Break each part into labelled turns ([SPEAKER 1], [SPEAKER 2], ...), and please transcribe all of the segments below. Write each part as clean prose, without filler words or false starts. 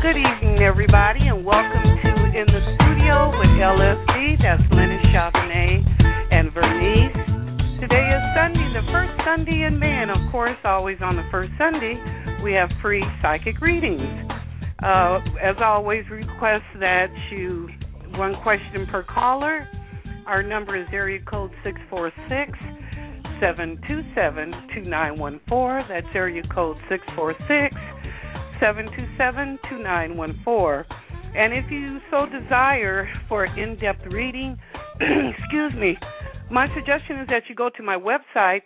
[SPEAKER 1] Good evening, everybody, and welcome to In the Studio with LSD. That's Lenny Charbonnet and Vernice. Today is Sunday, the first Sunday in May, and of course, always on the first Sunday, we have free psychic readings. As always, request that you, one question per caller. Our number is area code 646-727-2914. That's area code 646-727-2914. And if you so desire for an in-depth reading, excuse me, my suggestion is that you go to my website,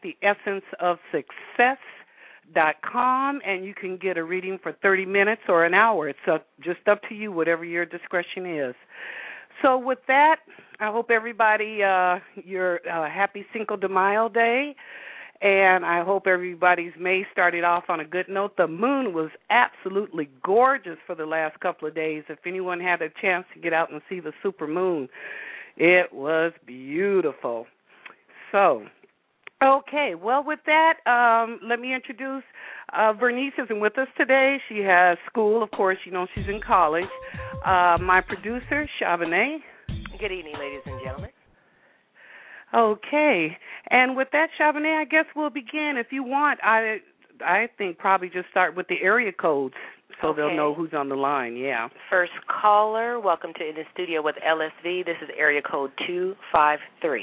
[SPEAKER 1] theessenceofsuccess.com, and you can get a reading for 30 minutes or an hour. It's just up to you, whatever your discretion is. So with that, I hope everybody, your happy Cinco de Mayo day, and I hope everybody's May started off on a good note. The moon was absolutely gorgeous for the last couple of days. If anyone had a chance to get out and see the super moon, it was beautiful. So, okay, well, with that, let me introduce Vernice isn't with us today. She has school, of course, you know, she's in college. My producer, Charbonnet.
[SPEAKER 2] Good evening, ladies and gentlemen.
[SPEAKER 1] Okay, and with that, Charbonnet, I guess we'll begin. If you want, I think probably just start with the area codes so they'll know who's on the line, yeah.
[SPEAKER 2] First caller, welcome to In the Studio with LSV. This is area code 253.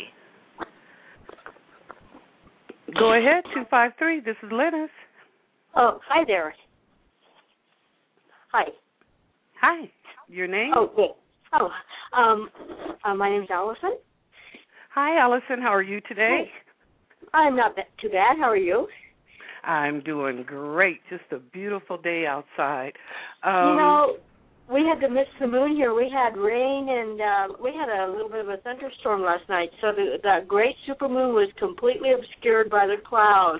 [SPEAKER 1] Go ahead, 253. This is Lennis.
[SPEAKER 3] Oh, hi there. Hi.
[SPEAKER 1] Hi. Your name?
[SPEAKER 3] Oh, good. Oh, my name's Allison.
[SPEAKER 1] Hi, Allison. How are you today?
[SPEAKER 3] Hi. I'm not too bad. How are you?
[SPEAKER 1] I'm doing great. Just a beautiful day outside.
[SPEAKER 3] We had to miss the moon here. We had rain and we had a little bit of a thunderstorm last night, so the great supermoon was completely obscured by the clouds.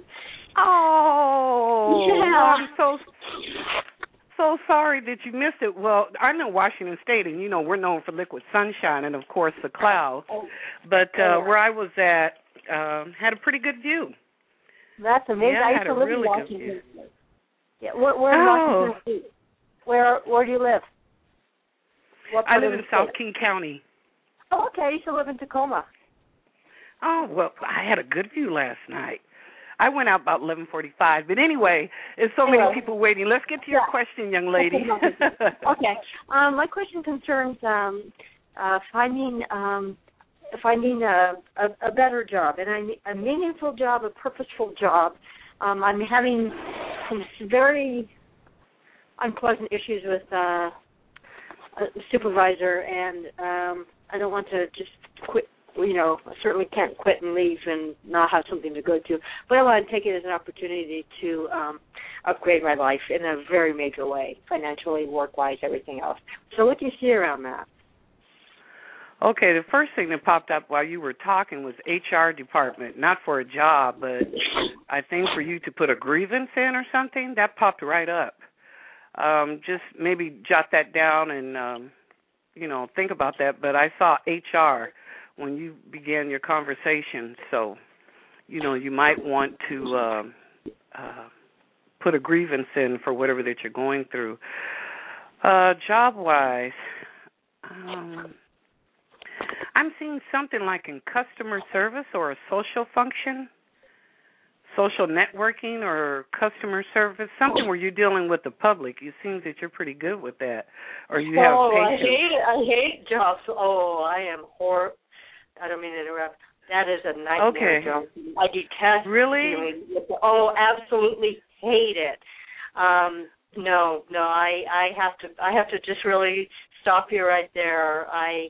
[SPEAKER 1] Oh,
[SPEAKER 3] yeah.
[SPEAKER 1] I'm so sorry that you missed it. Well, I'm in Washington State, and, you know, we're known for liquid sunshine and, of course, the clouds. But where I was at had a pretty good view.
[SPEAKER 3] That's amazing.
[SPEAKER 1] Yeah,
[SPEAKER 3] I used to live
[SPEAKER 1] really
[SPEAKER 3] in Washington. Yeah, we're in Washington State. Where do you live?
[SPEAKER 1] I live in South King County.
[SPEAKER 3] Oh, okay. I used to live in Tacoma.
[SPEAKER 1] Oh, well, I had a good view last night. I went out about 11:45. But anyway, there's so many people waiting. Let's get to your question, young lady.
[SPEAKER 3] Okay. My question concerns finding a better job, and a meaningful job, a purposeful job. I'm having some very unpleasant issues with a supervisor, and I don't want to just quit. You know, I certainly can't quit and leave and not have something to go to. But I want to take it as an opportunity to upgrade my life in a very major way, financially, work-wise, everything else. So what do you see around that?
[SPEAKER 1] Okay, the first thing that popped up while you were talking was HR department, not for a job, but I think for you to put a grievance in or something. That popped right up. Just maybe jot that down and, think about that. But I saw HR when you began your conversation, so, you might want to put a grievance in for whatever that you're going through. Job-wise, I'm seeing something like in customer service or a social function, social networking or customer service, something where you're dealing with the public. It seems that you're pretty good with that, or you have patience.
[SPEAKER 3] I hate jobs. Oh, I am horrible. I don't mean to interrupt. That is a nightmare job. I detest.
[SPEAKER 1] Really?
[SPEAKER 3] Oh, absolutely hate it. No. I have to just really stop you right there.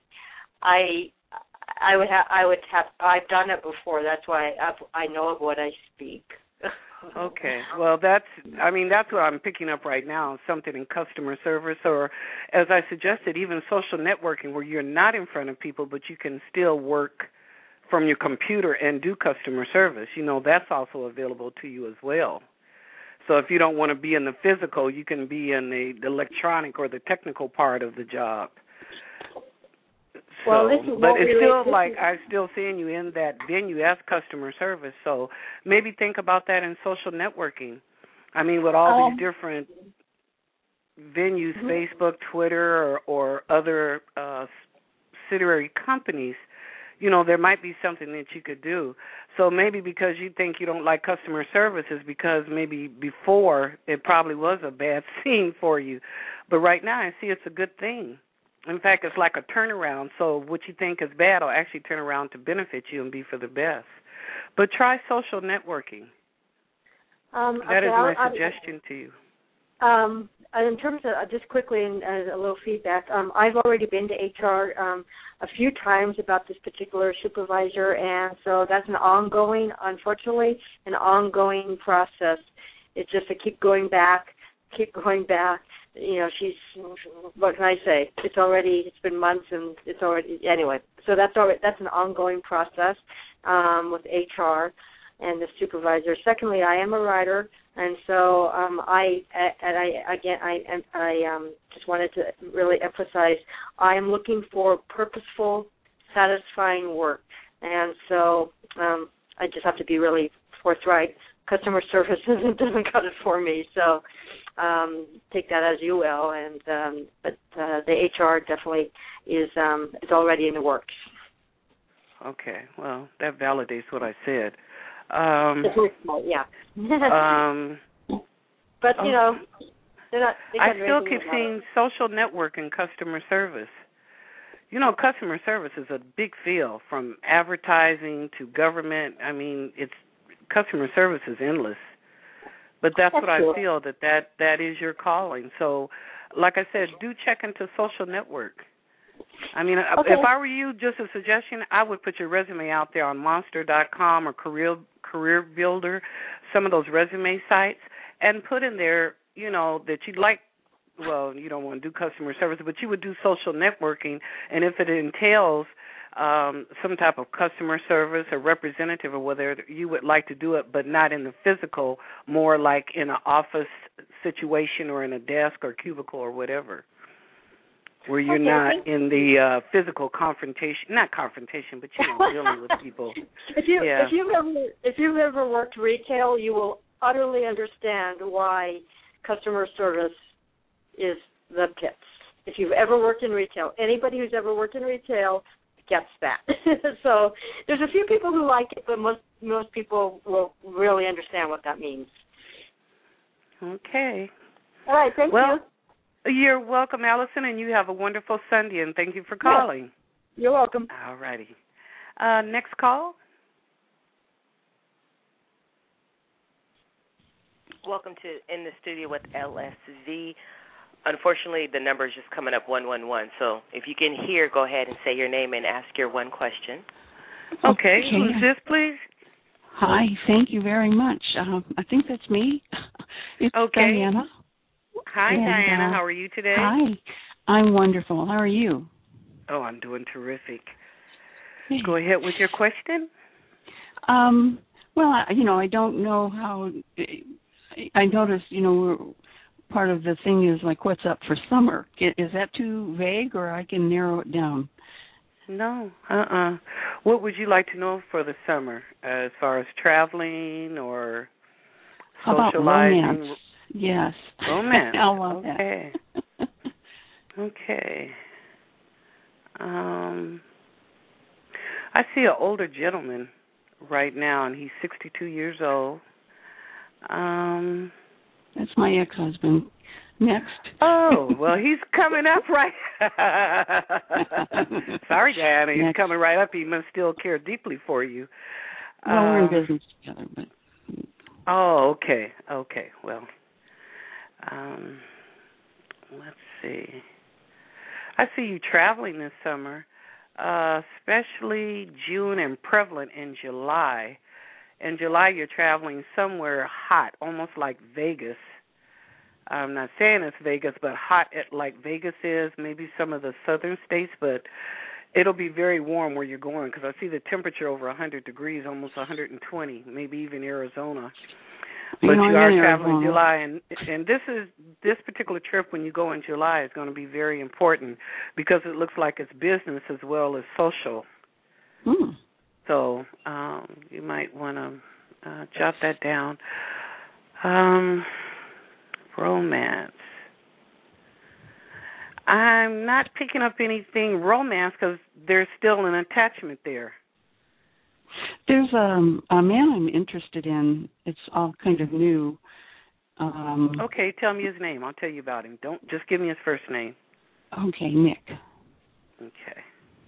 [SPEAKER 3] I've done it before. That's why I know of what I speak.
[SPEAKER 1] Okay. Well, that's what I'm picking up right now, something in customer service or, as I suggested, even social networking where you're not in front of people, but you can still work from your computer and do customer service. That's also available to you as well. So if you don't want to be in the physical, you can be in the electronic or the technical part of the job.
[SPEAKER 3] Well,
[SPEAKER 1] but it's still like I'm still seeing you in that venue as customer service. So maybe think about that in social networking. I mean, with all these different, venues, Facebook, Twitter, or other subsidiary companies, there might be something that you could do. So maybe because you think you don't like customer service is because maybe before it probably was a bad scene for you. But right now I see it's a good thing. In fact, it's like a turnaround. So what you think is bad will actually turn around to benefit you and be for the best. But try social networking. That is my suggestion to you.
[SPEAKER 3] In terms of, just quickly, and a little feedback, I've already been to HR a few times about this particular supervisor, and so that's unfortunately, an ongoing process. It's just to keep going back. She's, what can I say? It's been months, and it's already, anyway. So that's an ongoing process with HR and the supervisor. Secondly, I am a writer, and so I just wanted to really emphasize I am looking for purposeful, satisfying work, and so I just have to be really forthright. Customer service doesn't cut it for me, so take that as you will. And but the HR definitely is already in the works.
[SPEAKER 1] Okay, well that validates what I said.
[SPEAKER 3] Yeah. But they're not.
[SPEAKER 1] I still keep seeing social network and customer service. Customer service is a big field, from advertising to government. I mean, customer service is endless. But that's what
[SPEAKER 3] true.
[SPEAKER 1] I feel that is your calling. So, like I said, do check into social network. I mean,
[SPEAKER 3] okay.
[SPEAKER 1] If I were you, just a suggestion, I would put your resume out there on Monster.com or Career Builder, some of those resume sites, and put in there, that you'd like, well, you don't want to do customer service, but you would do social networking, and if it entails some type of customer service or representative, or whether you would like to do it, but not in the physical, more like in an office situation or in a desk or cubicle or whatever, where you're not in the physical not confrontation, but dealing with people.
[SPEAKER 3] If you've ever worked retail, you will utterly understand why customer service is the pits. If you've ever worked in retail, anybody who's ever worked in retail gets that. So there's a few people who like it, but most people will really understand what that means.
[SPEAKER 1] Okay.
[SPEAKER 3] All right, thank you.
[SPEAKER 1] You're welcome, Allison, and you have a wonderful Sunday, and thank you for calling.
[SPEAKER 3] Yes. You're welcome.
[SPEAKER 1] All righty. Next call.
[SPEAKER 2] Welcome to In the Studio with LSV. Unfortunately, the number is just coming up 111, so if you can hear, go ahead and say your name and ask your one question.
[SPEAKER 1] Okay. Who's this, please?
[SPEAKER 4] Hi, thank you very much. I think that's me. It's Diana.
[SPEAKER 1] Hi, Diana. How are you today?
[SPEAKER 4] Hi. I'm wonderful. How are you?
[SPEAKER 1] Oh, I'm doing terrific. Go ahead with your question.
[SPEAKER 4] Well, I don't know how. I noticed, part of the thing is like what's up for summer. Is that too vague, or I can narrow it down?
[SPEAKER 1] No. What would you like to know for the summer, as far as traveling or socializing?
[SPEAKER 4] How about romance? Yes.
[SPEAKER 1] Romance.
[SPEAKER 4] I love that.
[SPEAKER 1] Okay. I see an older gentleman right now, and he's 62 years old.
[SPEAKER 4] That's my ex-husband. Next.
[SPEAKER 1] Oh, well, he's coming up right. Sorry, Diana, he's coming right up. He must still care deeply for you.
[SPEAKER 4] Well, we're in business together, but.
[SPEAKER 1] Oh, okay. Well, let's see. I see you traveling this summer, especially June and prevalent in July. In July, you're traveling somewhere hot, almost like Vegas. I'm not saying it's Vegas, but hot like Vegas is, maybe some of the southern states, but it'll be very warm where you're going, because I see the temperature over 100 degrees, almost 120, maybe even Arizona. But you are traveling in July, and this particular trip, when you go in July, is going to be very important, because it looks like it's business as well as social.
[SPEAKER 4] Mm.
[SPEAKER 1] So you might want to jot that down. Romance. I'm not picking up anything romance because there's still an attachment there.
[SPEAKER 4] There's a man I'm interested in. It's all kind of new.
[SPEAKER 1] Okay, tell me his name. I'll tell you about him. Don't just give me his first name.
[SPEAKER 4] Okay, Nick.
[SPEAKER 1] Okay.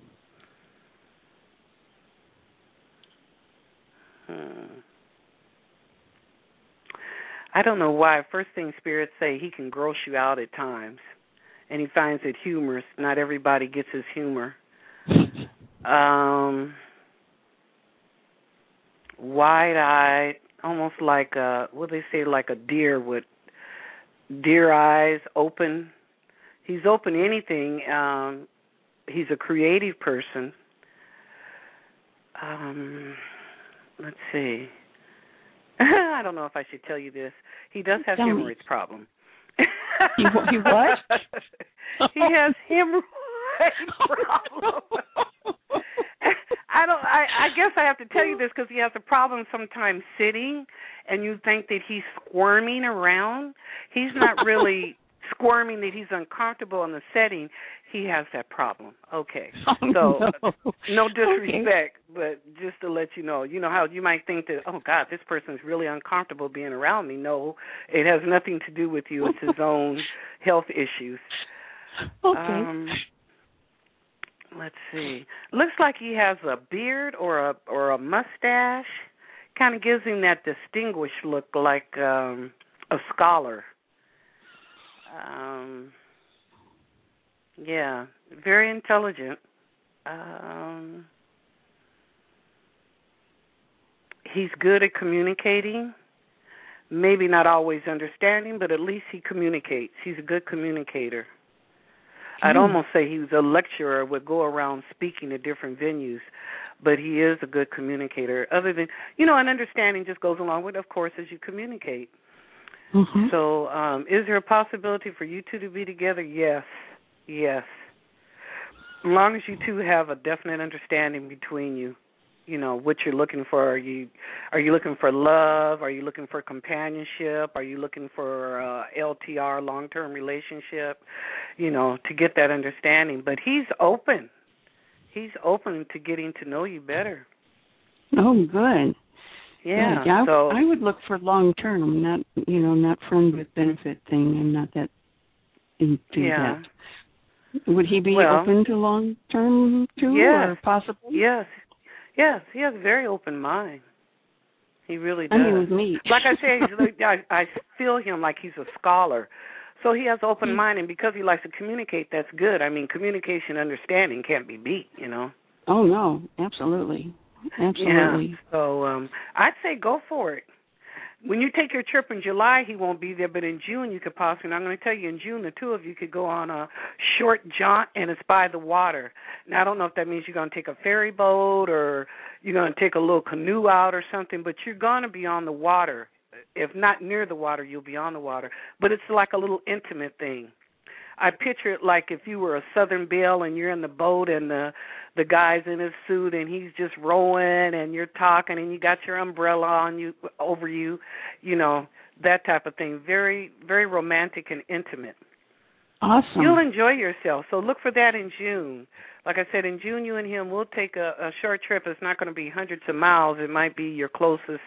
[SPEAKER 1] I don't know why. First thing spirits say, he can gross you out at times, and he finds it humorous. Not everybody gets his humor. Wide-eyed, almost like what do they say, like a deer with deer eyes, open. He's open to anything. He's a creative person. Let's see. I don't know if I should tell you this. He does have hemorrhoids problem.
[SPEAKER 4] He what?
[SPEAKER 1] He has hemorrhoids problem. I guess I have to tell you this because he has a problem sometimes sitting, and you think that he's squirming around. He's not really squirming, that he's uncomfortable in the setting. He has that problem. Okay. No disrespect, but just to let you know how you might think that, oh, God, this person's really uncomfortable being around me. No, it has nothing to do with you. It's his own health issues.
[SPEAKER 4] Okay.
[SPEAKER 1] Let's see. Looks like he has a beard or a mustache. Kind of gives him that distinguished look, like a scholar. Yeah, very intelligent. He's good at communicating. Maybe not always understanding, but at least he communicates. He's a good communicator. I'd almost say he was a lecturer, would go around speaking at different venues, but he is a good communicator. Other than, an understanding just goes along with, of course, as you communicate. Mm-hmm. So is there a possibility for you two to be together? Yes. As long as you two have a definite understanding between you, what you're looking for. Are you looking for love? Are you looking for companionship? Are you looking for LTR, long-term relationship? To get that understanding. But he's open. He's open to getting to know you better.
[SPEAKER 4] Oh, good.
[SPEAKER 1] Yeah.
[SPEAKER 4] Yeah,
[SPEAKER 1] so
[SPEAKER 4] I would look for long-term, not friend with benefit thing. I'm not that into that. Would he be open to long-term too, or possibly?
[SPEAKER 1] Yes, he has a very open mind. He really does.
[SPEAKER 4] I mean, with me.
[SPEAKER 1] Like I say, I feel him like he's a scholar. So he has an open mind, and because he likes to communicate, that's good. I mean, communication, understanding can't be beat,
[SPEAKER 4] Oh, no, absolutely. Absolutely.
[SPEAKER 1] Yeah. So I'd say go for it. When you take your trip in July, he won't be there, but in June you could possibly, and I'm going to tell you, in June the two of you could go on a short jaunt, and it's by the water. Now, I don't know if that means you're going to take a ferry boat or you're going to take a little canoe out or something, but you're going to be on the water. If not near the water, you'll be on the water. But it's like a little intimate thing. I picture it like if you were a Southern Belle and you're in the boat and the guy's in his suit and he's just rowing and you're talking and you got your umbrella on you over you, that type of thing. Very, very romantic and intimate.
[SPEAKER 4] Awesome.
[SPEAKER 1] You'll enjoy yourself. So look for that in June. Like I said, in June, you and him will take a short trip. It's not going to be hundreds of miles. It might be your closest,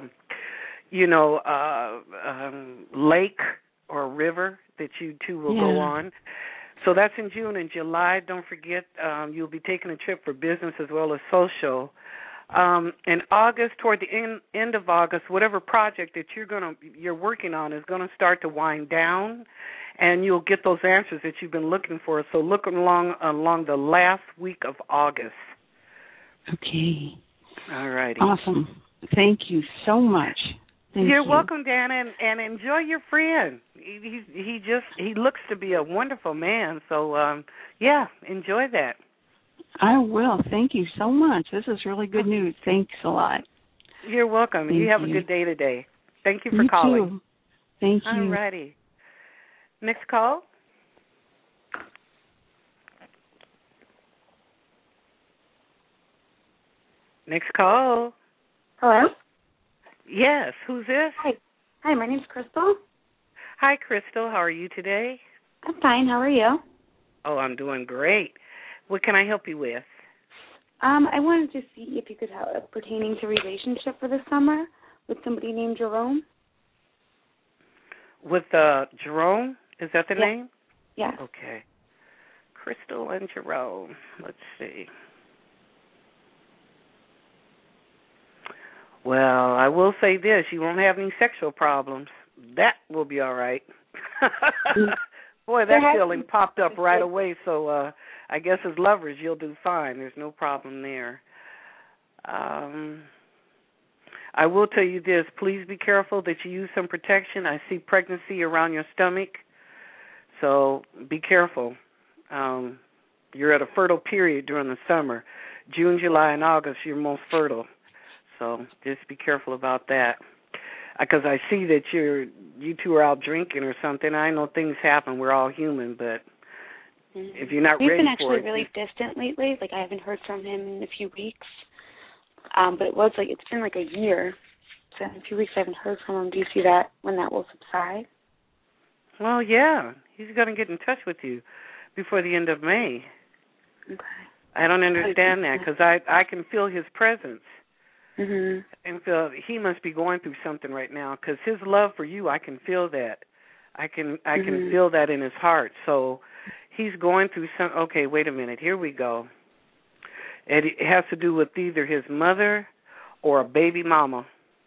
[SPEAKER 1] lake or river that you two will go on. So that's in June. In July, don't forget, you'll be taking a trip for business as well as social. In August, toward the end of August, whatever project that you're working on is going to start to wind down, and you'll get those answers that you've been looking for. So look along the last week of August.
[SPEAKER 4] Okay.
[SPEAKER 1] All righty.
[SPEAKER 4] Awesome. Thank you so much.
[SPEAKER 1] You're welcome, Dana, and enjoy your friend. He looks to be a wonderful man. So enjoy that.
[SPEAKER 4] I will. Thank you so much. This is really good news. Thanks a lot.
[SPEAKER 1] You're welcome. You have a good day today. Thank you for calling.
[SPEAKER 4] Too. Thank you.
[SPEAKER 1] All righty. Next call. Next call.
[SPEAKER 5] Hello?
[SPEAKER 1] Yes, who's this?
[SPEAKER 5] Hi, my name's Crystal.
[SPEAKER 1] Hi, Crystal. How are you today?
[SPEAKER 5] I'm fine. How are you?
[SPEAKER 1] Oh, I'm doing great. What can I help you with?
[SPEAKER 5] I wanted to see if you could help pertaining to relationship for the summer with somebody named Jerome.
[SPEAKER 1] With Jerome? Is that the name?
[SPEAKER 5] Yes.
[SPEAKER 1] Okay. Crystal and Jerome. Let's see. Well, I will say this. You won't have any sexual problems. That will be all right. Boy, that feeling popped up right away, so I guess as lovers you'll do fine. There's no problem there. I will tell you this. Please be careful that you use some protection. I see pregnancy around your stomach, so be careful. You're at a fertile period during the summer. June, July, and August, you're most fertile. So just be careful about that. Because I see that you two are out drinking or something. I know things happen. We're all human, but if you're not ready for it.
[SPEAKER 5] We've been actually really distant lately. Like, I haven't heard from him in a few weeks. But it's been like a year. So in a few weeks I haven't heard from him. Do you see that when that will subside?
[SPEAKER 1] Well, yeah. He's going to get in touch with you before the end of May.
[SPEAKER 5] Okay.
[SPEAKER 1] I don't understand that because I can feel his presence.
[SPEAKER 5] Mm-hmm.
[SPEAKER 1] And feel he must be going through something right now because his love for you, I can feel that. I can feel that in his heart. So he's going through some. Okay, wait a minute. Here we go. It has to do with either his mother or a baby mama.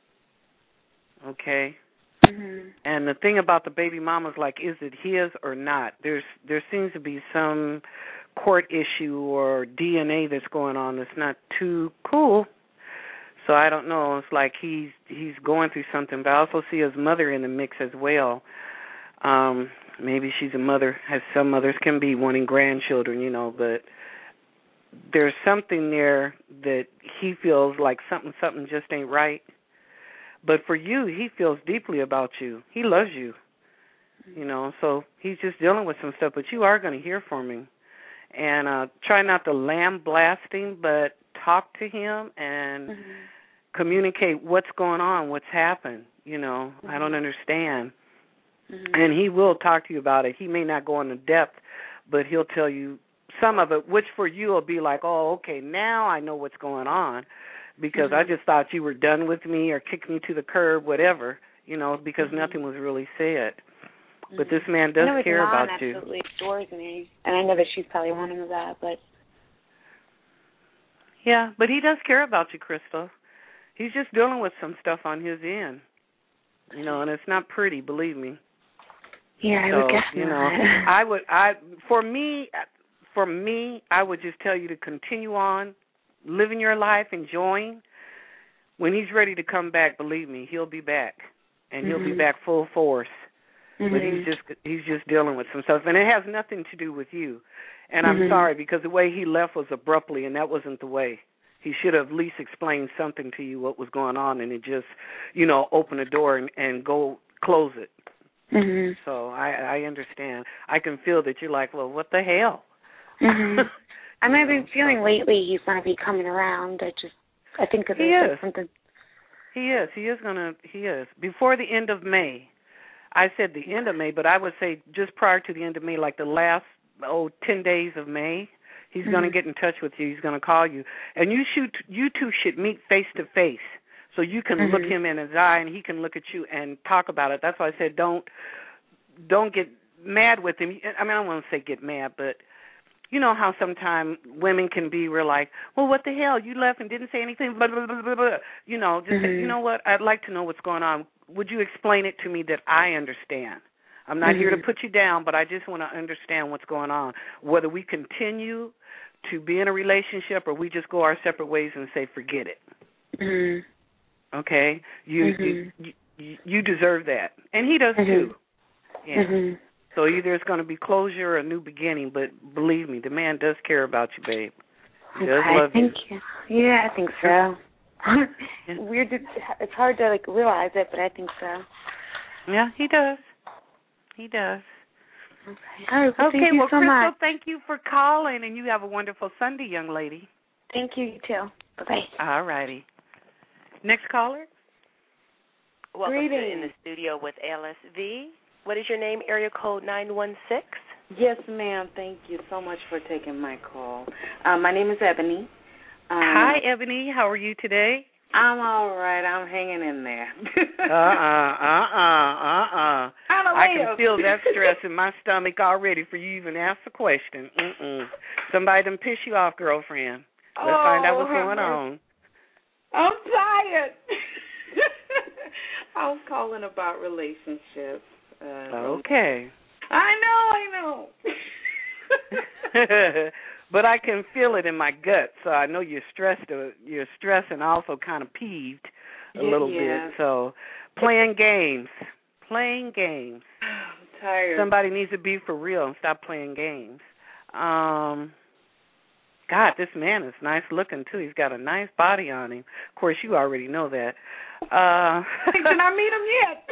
[SPEAKER 1] Okay.
[SPEAKER 5] Mm-hmm.
[SPEAKER 1] And the thing about the baby mama is like, is it his or not? There seems to be some court issue or DNA that's going on that's not too cool. So I don't know. It's like he's going through something. But I also see his mother in the mix as well. Maybe she's a mother, as some mothers can be, wanting grandchildren, but there's something there that he feels like something just ain't right. But for you, he feels deeply about you. He loves you, so he's just dealing with some stuff. But you are going to hear from him. And try not to lambaste him, but talk to him and communicate what's going on, what's happened. I don't understand. And he will talk to you about it. He may not go into depth, but he'll tell you some of it, which for you will be like, oh, okay, now I know what's going on because I just thought you were done with me or kicked me to the curb, whatever, because nothing was really said. But this man does care about you.
[SPEAKER 5] Absolutely adores me, and I know that she's probably wanting that, but...
[SPEAKER 1] Yeah, but he does care about you, Crystal. He's just dealing with some stuff on his end, and it's not pretty, believe me.
[SPEAKER 5] Yeah, I would guess not. For me, I would just tell you to continue on living your life, enjoying. When he's ready to come back, believe me, he'll be back, and he'll be back full force. But he's just dealing with some stuff, and it has nothing to do with you. And I'm sorry because the way he left was abruptly, and that wasn't the way. He should have at least explained something to you, what was going on, and it just, open the door and go close it. So I understand. I can feel that you're like, well, what the hell? I mean, I've been feeling lately he's going to be coming around. I think that there's something.
[SPEAKER 1] He is. Before the end of May. I said the end of May, but I would say just prior to the end of May, like the last 10 days of May, he's going to get in touch with you. He's going to call you. And you two should meet face to face so you can look him in his eye and he can look at you and talk about it. That's why I said don't get mad with him. I mean, I don't want to say get mad, but you know how sometimes women can be real like, well, what the hell? You left and didn't say anything, blah, blah, blah, blah, blah. Just say, you know what? I'd like to know what's going on. Would you explain it to me that I understand? I'm not here to put you down, but I just want to understand what's going on, whether we continue to be in a relationship or we just go our separate ways and say, forget it. Okay? You deserve that. And he does too. Yeah. So either it's going to be closure or a new beginning, but believe me, the man does care about you, babe. He does love you.
[SPEAKER 5] Thank you. Yeah, I think so. Weird. It's hard to realize it, but I think so.
[SPEAKER 1] Yeah, he does. He does.
[SPEAKER 5] Okay. All right. Well, thank you so
[SPEAKER 1] Crystal,
[SPEAKER 5] much.
[SPEAKER 1] thank you for calling, and you have a wonderful Sunday, young lady.
[SPEAKER 5] Thank you. You too. Bye-bye.
[SPEAKER 1] All righty. Next caller.
[SPEAKER 2] Welcome to In the Studio with LSV. What is your name? Area code 916.
[SPEAKER 6] Yes, ma'am. Thank you so much for taking my call. My name is Ebony.
[SPEAKER 1] Hi, Ebony. How are you today?
[SPEAKER 6] I'm all right. I'm hanging in there.
[SPEAKER 1] I can feel that stress in my stomach already for you even ask the question. Somebody done piss you off, girlfriend. Let's find out what's going on.
[SPEAKER 6] I'm tired. I was calling about relationships.
[SPEAKER 1] Okay.
[SPEAKER 6] I know.
[SPEAKER 1] But I can feel it in my gut, so I know you're stressed. You're stressed and also kind of peeved a little bit. So playing games. I'm
[SPEAKER 6] tired.
[SPEAKER 1] Somebody needs to be for real and stop playing games. God, this man is nice looking, too. He's got a nice body on him. Of course, you already know that.
[SPEAKER 6] Did I meet him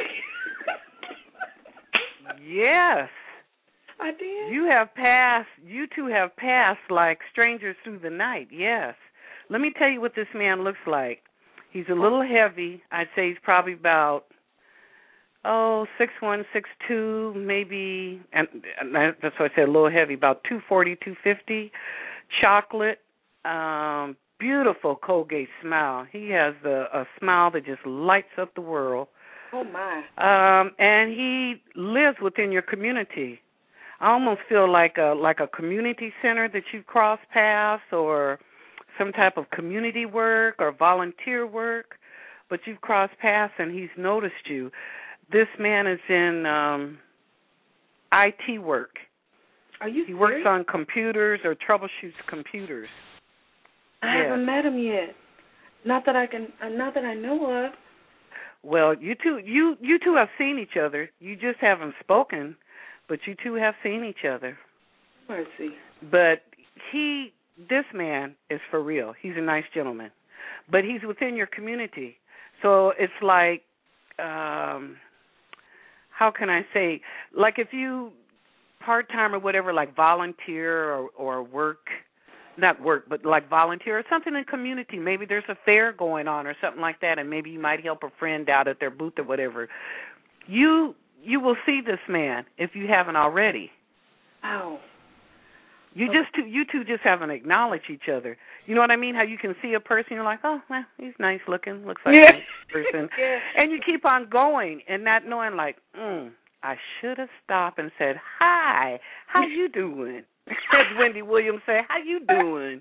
[SPEAKER 6] yet?
[SPEAKER 1] Yes.
[SPEAKER 6] I did?
[SPEAKER 1] You two have passed like strangers through the night, yes. Let me tell you what this man looks like. He's a little heavy. I'd say he's probably about, 6'1", 6'2", maybe, and that's why I said a little heavy, about 240, 250. Chocolate, beautiful Colgate smile. He has a smile that just lights up the world.
[SPEAKER 6] Oh, my.
[SPEAKER 1] And he lives within your community. I almost feel like a community center that you've crossed paths, or some type of community work or volunteer work, but you've crossed paths and he's noticed you. This man is in IT work.
[SPEAKER 6] Are you serious?
[SPEAKER 1] He works on computers or troubleshoots computers.
[SPEAKER 6] I haven't met him yet. Not that I know of.
[SPEAKER 1] Well, you two have seen each other. You just haven't spoken, but you two have seen each other.
[SPEAKER 6] Mercy.
[SPEAKER 1] But this man is for real. He's a nice gentleman. But he's within your community. So it's like, how can I say, like if you part-time or whatever, like volunteer or work, not work, but like volunteer or something in community. Maybe there's a fair going on or something like that, and maybe you might help a friend out at their booth or whatever. You will see this man if you haven't already.
[SPEAKER 6] Oh.
[SPEAKER 1] You two just haven't acknowledged each other. You know what I mean? How you can see a person, you're like, oh, well, he's nice looking, looks like a nice person.
[SPEAKER 6] Yeah.
[SPEAKER 1] And you keep on going and not knowing, like, I should have stopped and said, hi, how you doing? As Wendy Williams said, how you doing?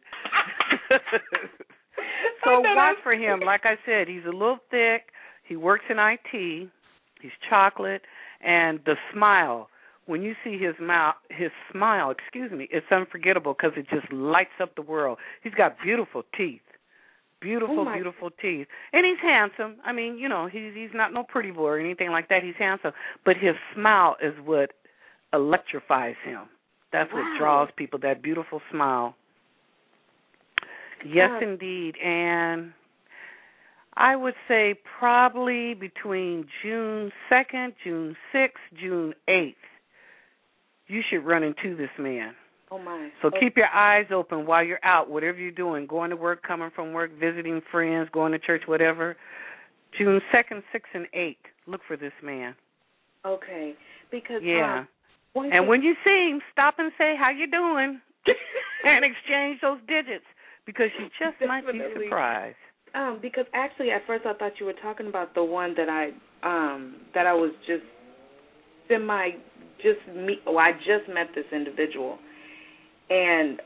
[SPEAKER 1] So watch for him. Like I said, he's a little thick. He works in IT. He's chocolate. And the smile, when you see his smile, it's unforgettable because it just lights up the world. He's got beautiful teeth. Beautiful teeth. And he's handsome. I mean, you know, he's not no pretty boy or anything like that. He's handsome. But his smile is what electrifies him. That's what draws people, that beautiful smile. Yes, indeed. And I would say probably between June 2nd, June 6th, June 8th, you should run into this man.
[SPEAKER 6] Oh, my.
[SPEAKER 1] So keep your eyes open while you're out, whatever you're doing, going to work, coming from work, visiting friends, going to church, whatever. June 2nd, 6th, and 8th, look for this man.
[SPEAKER 6] Okay. Because
[SPEAKER 1] and when you see him, stop and say, how you doing? And exchange those digits, because you just might be surprised.
[SPEAKER 6] Because actually at first I thought you were talking about the one that I was just I just met this individual. And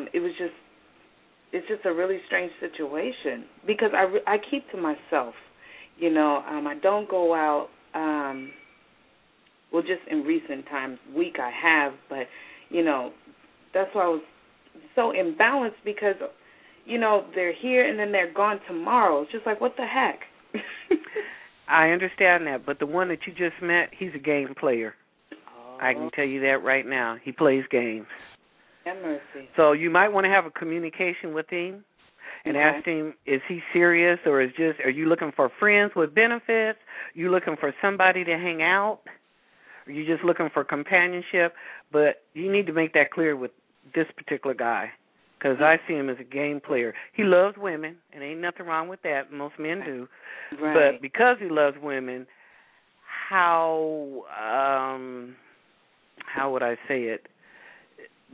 [SPEAKER 6] it's just a really strange situation because I keep to myself, you know. I don't go out. Well, just in recent times, week I have, but you know, that's why I was so imbalanced because, you know, they're here and then they're gone tomorrow. It's just like, what the heck?
[SPEAKER 1] I understand that, but the one that you just met, he's a game player. Oh. I can tell you that right now. He plays games.
[SPEAKER 6] Have mercy.
[SPEAKER 1] So you might want to have a communication with him and ask him, is he serious or are you looking for friends with benefits? Are you looking for somebody to hang out? Are you just looking for companionship? But you need to make that clear with this particular guy because I see him as a game player. He loves women, and ain't nothing wrong with that. Most men do. Right. But because he loves women, how would I say it?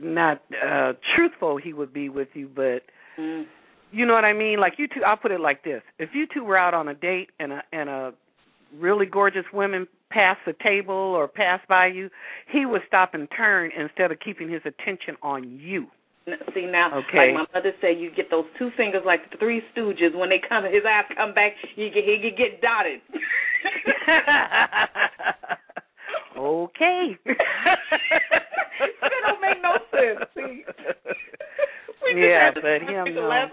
[SPEAKER 1] truthful he would be with you, but you know what I mean? Like you two, I'll put it like this. If you two were out on a date and a really gorgeous woman passed the table or passed by you, he would stop and turn instead of keeping his attention on you.
[SPEAKER 6] See, now, like my mother said, you get those two fingers like the Three Stooges. When they come, his eyes come back, he get dotted.
[SPEAKER 1] Okay.
[SPEAKER 6] That don't make no sense. See?
[SPEAKER 1] But him, no.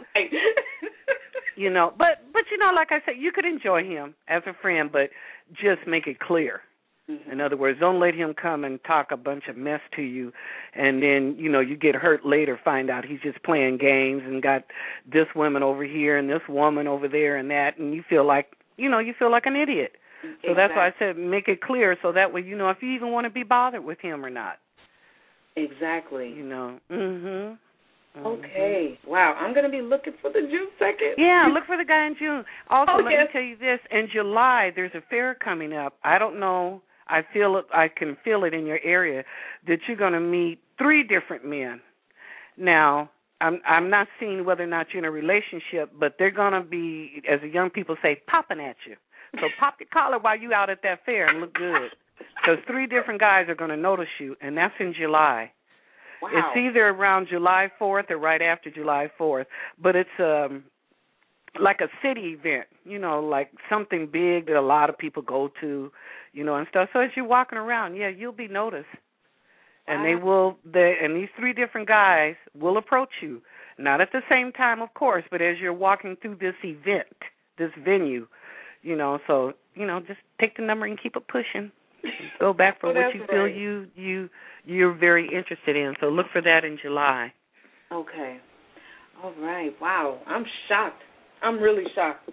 [SPEAKER 1] You know, but you know, like I said, you could enjoy him as a friend, but just make it clear. Mm-hmm. In other words, don't let him come and talk a bunch of mess to you, and then, you know, you get hurt later, find out he's just playing games and got this woman over here and this woman over there and that, and you feel like an idiot. So that's why I said make it clear so that way you know if you even want to be bothered with him or not.
[SPEAKER 6] Exactly.
[SPEAKER 1] You know. Mhm.
[SPEAKER 6] Okay. Wow. I'm going to be looking for the June 2nd.
[SPEAKER 1] Yeah, look for the guy in June. Also, let me tell you this. In July, there's a fair coming up. I don't know. I feel it. I can feel it in your area that you're going to meet 3 different men. Now, I'm not seeing whether or not you're in a relationship, but they're going to be, as the young people say, popping at you. So pop your collar while you out at that fair and look good. Because 3 different guys are going to notice you, and that's in July.
[SPEAKER 6] Wow.
[SPEAKER 1] It's either around July 4th or right after July 4th, but it's like a city event, you know, like something big that a lot of people go to, you know, and stuff. So as you're walking around, yeah, you'll be noticed. And and these 3 different guys will approach you, not at the same time, of course, but as you're walking through this event, this venue, you know, so, you know, just take the number and keep it pushing. Go back for what you feel you're very interested in. So look for that in July.
[SPEAKER 6] Okay. All right. Wow. I'm shocked. I'm really shocked.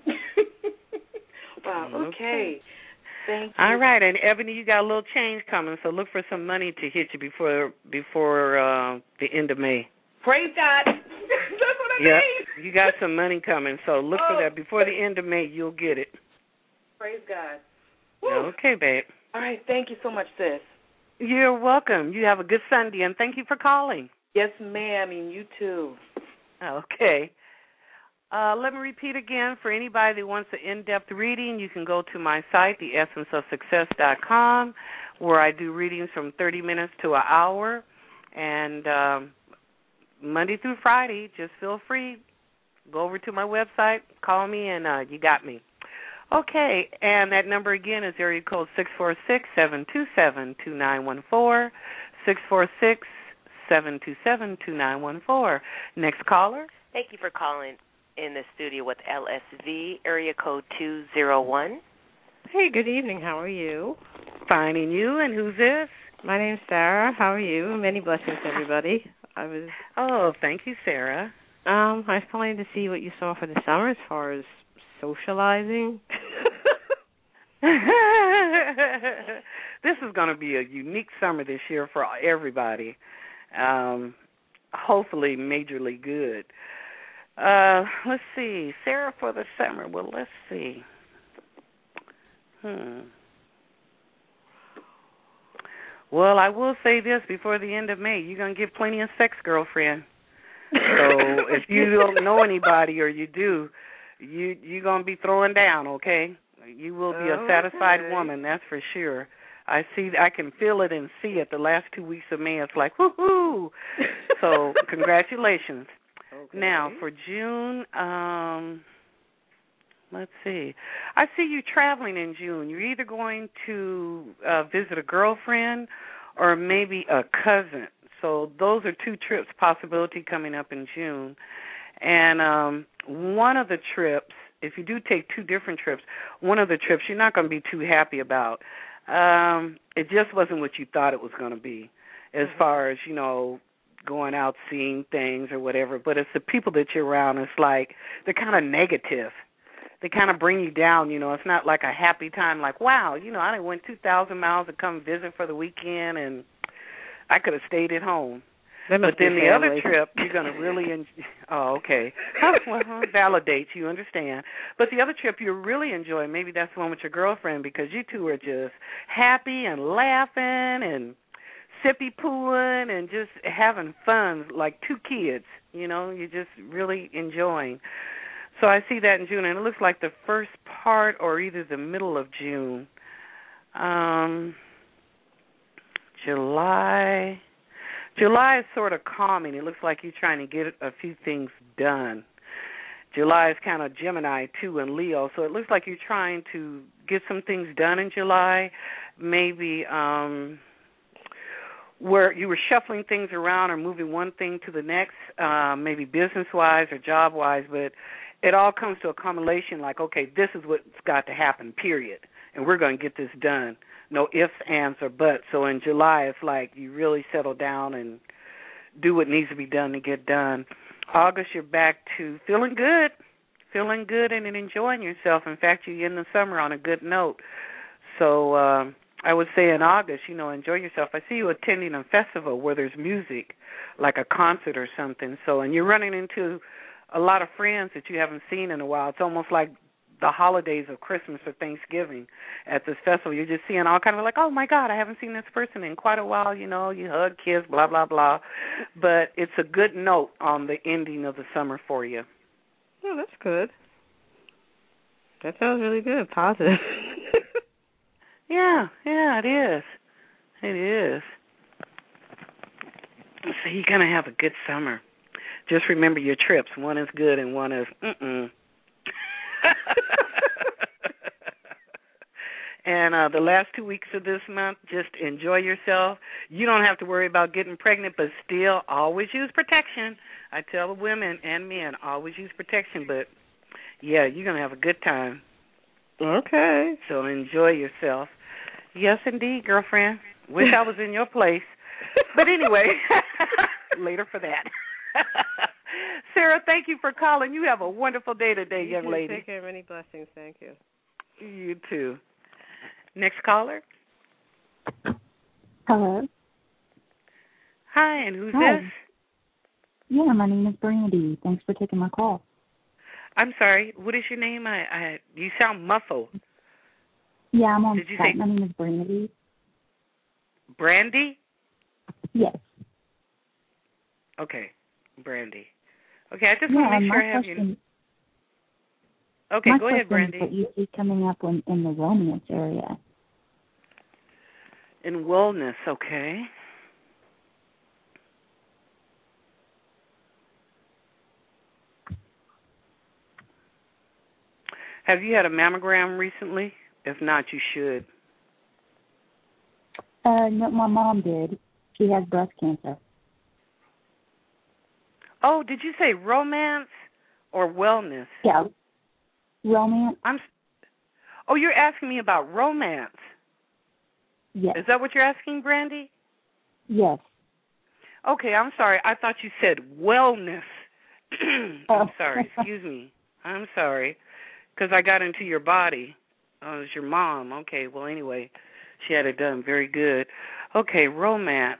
[SPEAKER 6] Wow. Okay. Thank you.
[SPEAKER 1] All right. And Ebony, you got a little change coming, so look for some money to hit you before the end of May.
[SPEAKER 6] Praise God. That's what I mean.
[SPEAKER 1] You got some money coming, so look for that. Before the end of May, you'll get it.
[SPEAKER 6] Praise God.
[SPEAKER 1] Woo. Okay, babe.
[SPEAKER 6] All right. Thank you so much, sis.
[SPEAKER 1] You're welcome. You have a good Sunday, and thank you for calling.
[SPEAKER 6] Yes, ma'am, and you too.
[SPEAKER 1] Okay. Let me repeat again. For anybody that wants an in-depth reading, you can go to my site, theessenceofsuccess.com, where I do readings from 30 minutes to an hour. And Monday through Friday, just feel free. Go over to my website, call me, and you got me. Okay, and that number again is area code 646-727-2914, 646-727-2914. Next caller.
[SPEAKER 2] Thank you for calling in the studio with LSV, area code 201.
[SPEAKER 7] Hey, good evening. How are you?
[SPEAKER 1] Fine, and you? And who's this?
[SPEAKER 7] My name's Sarah. How are you? Many blessings, everybody.
[SPEAKER 1] Oh, thank you, Sarah.
[SPEAKER 7] I was calling to see what you saw for the summer as far as socializing.
[SPEAKER 1] This is going to be a unique summer this year for everybody. Hopefully majorly good. Let's see. Sarah for the summer. Well, let's see. Well, I will say this before the end of May. You're going to get plenty of sex, girlfriend. So if you don't know anybody or you do, you're going to be throwing down, okay? You will be a satisfied woman, that's for sure. I can feel it and see it. The last 2 weeks of May, it's like, woohoo! So congratulations. Okay. Now, for June, let's see. I see you traveling in June. You're either going to visit a girlfriend or maybe a cousin. So those are 2 trips possibility coming up in June. And one of the trips, if you do take 2 different trips, one of the trips you're not going to be too happy about. It just wasn't what you thought it was going to be as far as, you know, going out, seeing things or whatever. But it's the people that you're around. It's like they're kind of negative. They kind of bring you down, you know. It's not like a happy time like, wow, you know, I went 2,000 miles to come visit for the weekend and I could have stayed at home. But then the other trip, you're going to really enjoy. Oh, okay. Well, validates, you understand. But the other trip you really enjoy, maybe that's the one with your girlfriend because you two are just happy and laughing and sippy pooing and just having fun like two kids. You're just really enjoying. So I see that in June, and it looks like the first part or either the middle of June. July is sort of calming. It looks like you're trying to get a few things done. July is kind of Gemini, too, and Leo, so it looks like you're trying to get some things done in July, maybe where you were shuffling things around or moving one thing to the next, maybe business-wise or job-wise, but it all comes to a culmination like, okay, this is what's got to happen, period, and we're going to get this done. No ifs, ands, or buts. So in July, it's like you really settle down and do what needs to be done to get done. August, you're back to feeling good and enjoying yourself. In fact, you end the summer on a good note. So I would say in August, enjoy yourself. I see you attending a festival where there's music, like a concert or something. So, and you're running into a lot of friends that you haven't seen in a while. It's almost like the holidays of Christmas or Thanksgiving at this festival. You're just seeing all kind of like, oh, my God, I haven't seen this person in quite a while. You hug, kiss, blah, blah, blah. But it's a good note on the ending of the summer for you.
[SPEAKER 7] Oh, that's good. That sounds really good. Positive.
[SPEAKER 1] Yeah, it is. It is. So you're going to have a good summer. Just remember your trips. One is good and one is And the last 2 weeks of this month, just enjoy yourself. You don't have to worry about getting pregnant, but still always use protection. I tell the women and men, always use protection. But, yeah, you're going to have a good time.
[SPEAKER 7] Okay.
[SPEAKER 1] So enjoy yourself. Yes, indeed, girlfriend. Wish I was in your place. But anyway, later for that. Sarah, thank you for calling. You have a wonderful day today, young lady.
[SPEAKER 7] Take care. Many blessings. Thank you.
[SPEAKER 1] You too. Next caller.
[SPEAKER 8] Hello.
[SPEAKER 1] Hi, and who's
[SPEAKER 8] Hi.
[SPEAKER 1] this?
[SPEAKER 8] Yeah, my name is Brandy. Thanks for taking my call.
[SPEAKER 1] I'm sorry. What is your name? You sound muffled.
[SPEAKER 8] Yeah, I'm on
[SPEAKER 1] Did you
[SPEAKER 8] Skype.
[SPEAKER 1] say
[SPEAKER 8] My name is Brandy.
[SPEAKER 1] Brandy?
[SPEAKER 8] Yes.
[SPEAKER 1] Okay, Brandy. Okay, I just want to make sure I have you. Okay, go ahead, Brandy.
[SPEAKER 8] What you see coming up in the romance area.
[SPEAKER 1] In wellness, okay. Have you had a mammogram recently? If not, you should.
[SPEAKER 8] No, my mom did. She has breast cancer.
[SPEAKER 1] Oh, did you say romance or wellness?
[SPEAKER 8] Yeah. Romance?
[SPEAKER 1] Oh, you're asking me about romance.
[SPEAKER 8] Yes.
[SPEAKER 1] Is that what you're asking, Brandy?
[SPEAKER 8] Yes.
[SPEAKER 1] Okay, I'm sorry. I thought you said wellness. I'm sorry. Excuse me. I'm sorry. Because I got into your body. Oh, it was your mom. Okay, well, anyway, she had it done. Very good. Okay, romance.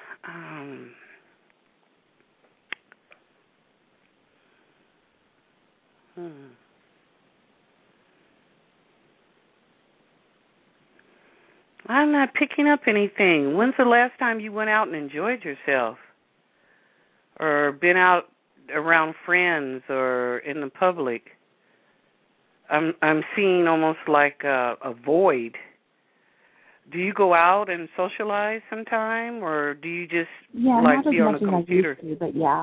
[SPEAKER 1] I'm not picking up anything. When's the last time you went out and enjoyed yourself? Or been out around friends or in the public? I'm seeing almost like a void. Do you go out and socialize sometime, or do you just be on the computer?
[SPEAKER 8] I used to, but yeah.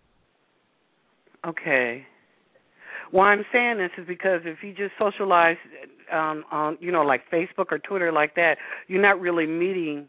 [SPEAKER 1] Okay. Why I'm saying this is because if you just socialize on like Facebook or Twitter like that, you're not really meeting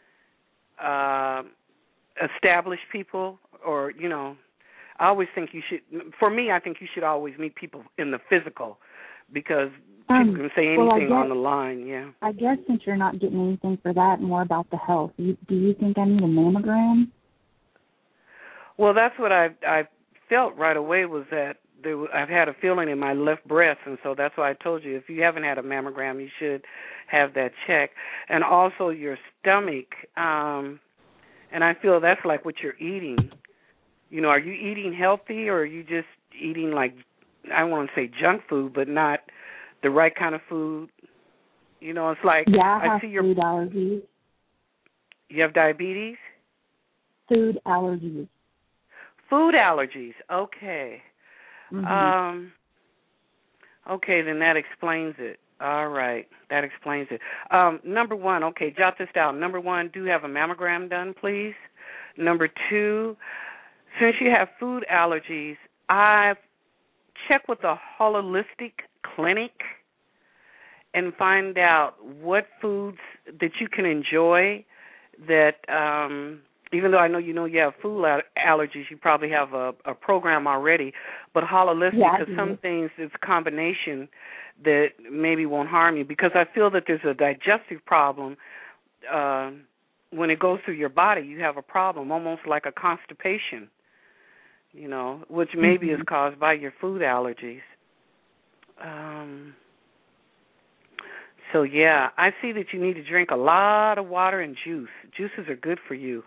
[SPEAKER 1] established people, or I always think you should. For me, I think you should always meet people in the physical. Because people can say anything on the line, yeah.
[SPEAKER 8] I guess since you're not getting anything for that, more about the health, do you think I need a mammogram?
[SPEAKER 1] Well, that's what I felt right away was that I've had a feeling in my left breast, and so that's why I told you if you haven't had a mammogram, you should have that checked. And also your stomach, and I feel that's like what you're eating. Are you eating healthy, or are you just eating like, I don't want to say junk food, but not the right kind of food? It's like
[SPEAKER 8] I
[SPEAKER 1] see your
[SPEAKER 8] food allergies.
[SPEAKER 1] You have diabetes?
[SPEAKER 8] Food allergies.
[SPEAKER 1] Food allergies. Okay.
[SPEAKER 8] Mm-hmm.
[SPEAKER 1] Okay, then that explains it. All right, that explains it. Number one, okay, jot this down. Number one, do have a mammogram done, please. Number two, since you have food allergies, I've checked with a holistic clinic and find out what foods that you can enjoy that, even though I know you have food allergies, you probably have a program already, but holistic, because some things, it's a combination that maybe won't harm you, because I feel that there's a digestive problem. When it goes through your body, you have a problem, almost like a constipation, which maybe is caused by your food allergies. So, yeah, I see that you need to drink a lot of water and juice. Juices are good for you.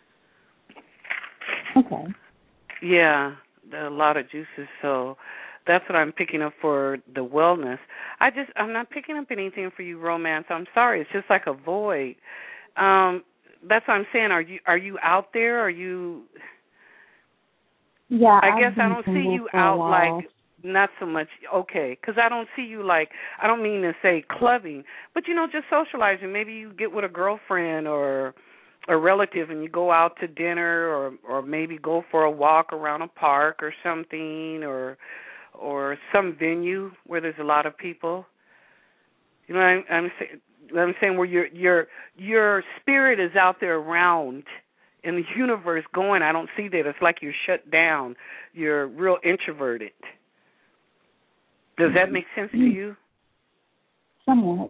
[SPEAKER 8] Okay.
[SPEAKER 1] Yeah, a lot of juices. So that's what I'm picking up for the wellness. I'm not picking up anything for you, romance. I'm sorry. It's just like a void. That's what I'm saying. Are you out there? Are you?
[SPEAKER 8] Yeah.
[SPEAKER 1] I guess I don't see you out like. Not so much, okay, because I don't see you like, I don't mean to say clubbing, but, just socializing. Maybe you get with a girlfriend or a relative and you go out to dinner or maybe go for a walk around a park or something or some venue where there's a lot of people. I'm saying where your spirit is out there around in the universe going. I don't see that. It's like you're shut down. You're real introverted. Does that make sense to you?
[SPEAKER 8] Somewhat.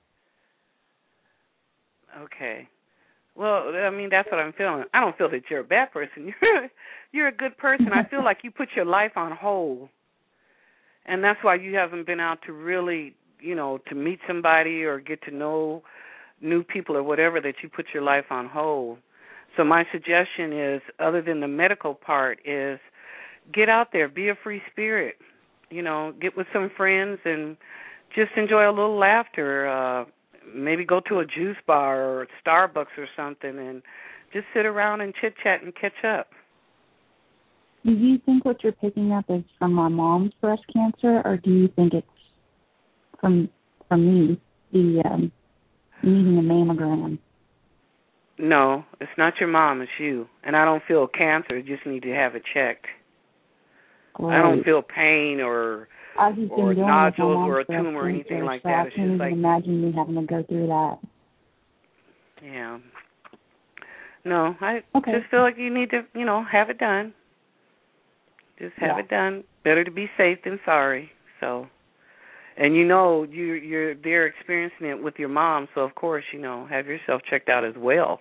[SPEAKER 1] Okay. Well, I mean, that's what I'm feeling. I don't feel that you're a bad person. You're a good person. I feel like you put your life on hold, and that's why you haven't been out to really, to meet somebody or get to know new people or whatever, that you put your life on hold. So my suggestion is, other than the medical part, is get out there, be a free spirit. Get with some friends and just enjoy a little laughter. Maybe go to a juice bar or Starbucks or something and just sit around and chit-chat and catch up.
[SPEAKER 8] Do you think what you're picking up is from my mom's breast cancer, or do you think it's from me, needing a mammogram?
[SPEAKER 1] No, it's not your mom, it's you. And I don't feel cancer, you just need to have it checked. Right. I don't feel pain or nodules or a tumor or anything like that.
[SPEAKER 8] It's just like, imagine me having to go through that.
[SPEAKER 1] Yeah. No, I just feel like you need to, have it done. Just have it done. Better to be safe than sorry. So, and you're there experiencing it with your mom, so of course, have yourself checked out as well.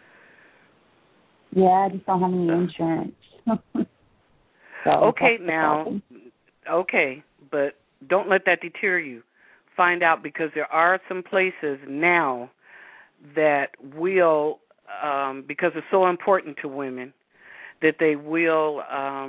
[SPEAKER 8] Yeah, I just don't have any insurance.
[SPEAKER 1] But don't let that deter you. Find out, because there are some places now that will, because it's so important to women, that they will,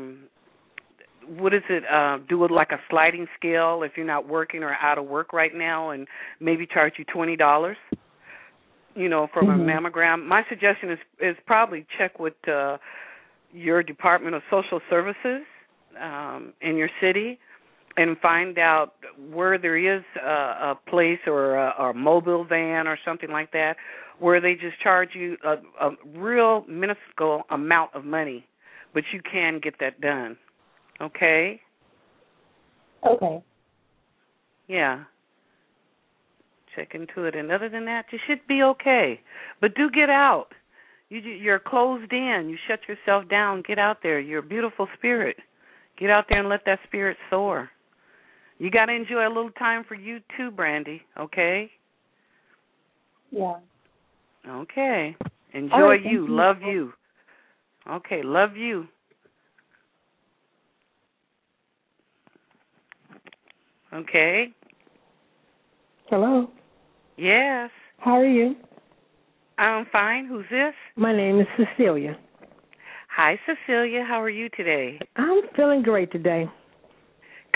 [SPEAKER 1] do it like a sliding scale if you're not working or out of work right now, and maybe charge you $20, from a mammogram. My suggestion is probably check with your Department of Social Services in your city and find out where there is a place or a mobile van or something like that where they just charge you a real minuscule amount of money, but you can get that done. Okay?
[SPEAKER 8] Okay.
[SPEAKER 1] Yeah. Check into it. And other than that, you should be okay. But do get out. You're closed in. You shut yourself down. Get out there. You're a beautiful spirit. Get out there and let that spirit soar. You got to enjoy a little time for you too, Brandy, okay?
[SPEAKER 8] Yeah.
[SPEAKER 1] Okay. Enjoy you. Love you. Okay, love you. Okay.
[SPEAKER 9] Hello.
[SPEAKER 1] Yes.
[SPEAKER 9] How are you?
[SPEAKER 1] I'm fine. Who's this?
[SPEAKER 9] My name is Cecilia.
[SPEAKER 1] Hi, Cecilia. How are you today?
[SPEAKER 9] I'm feeling great today.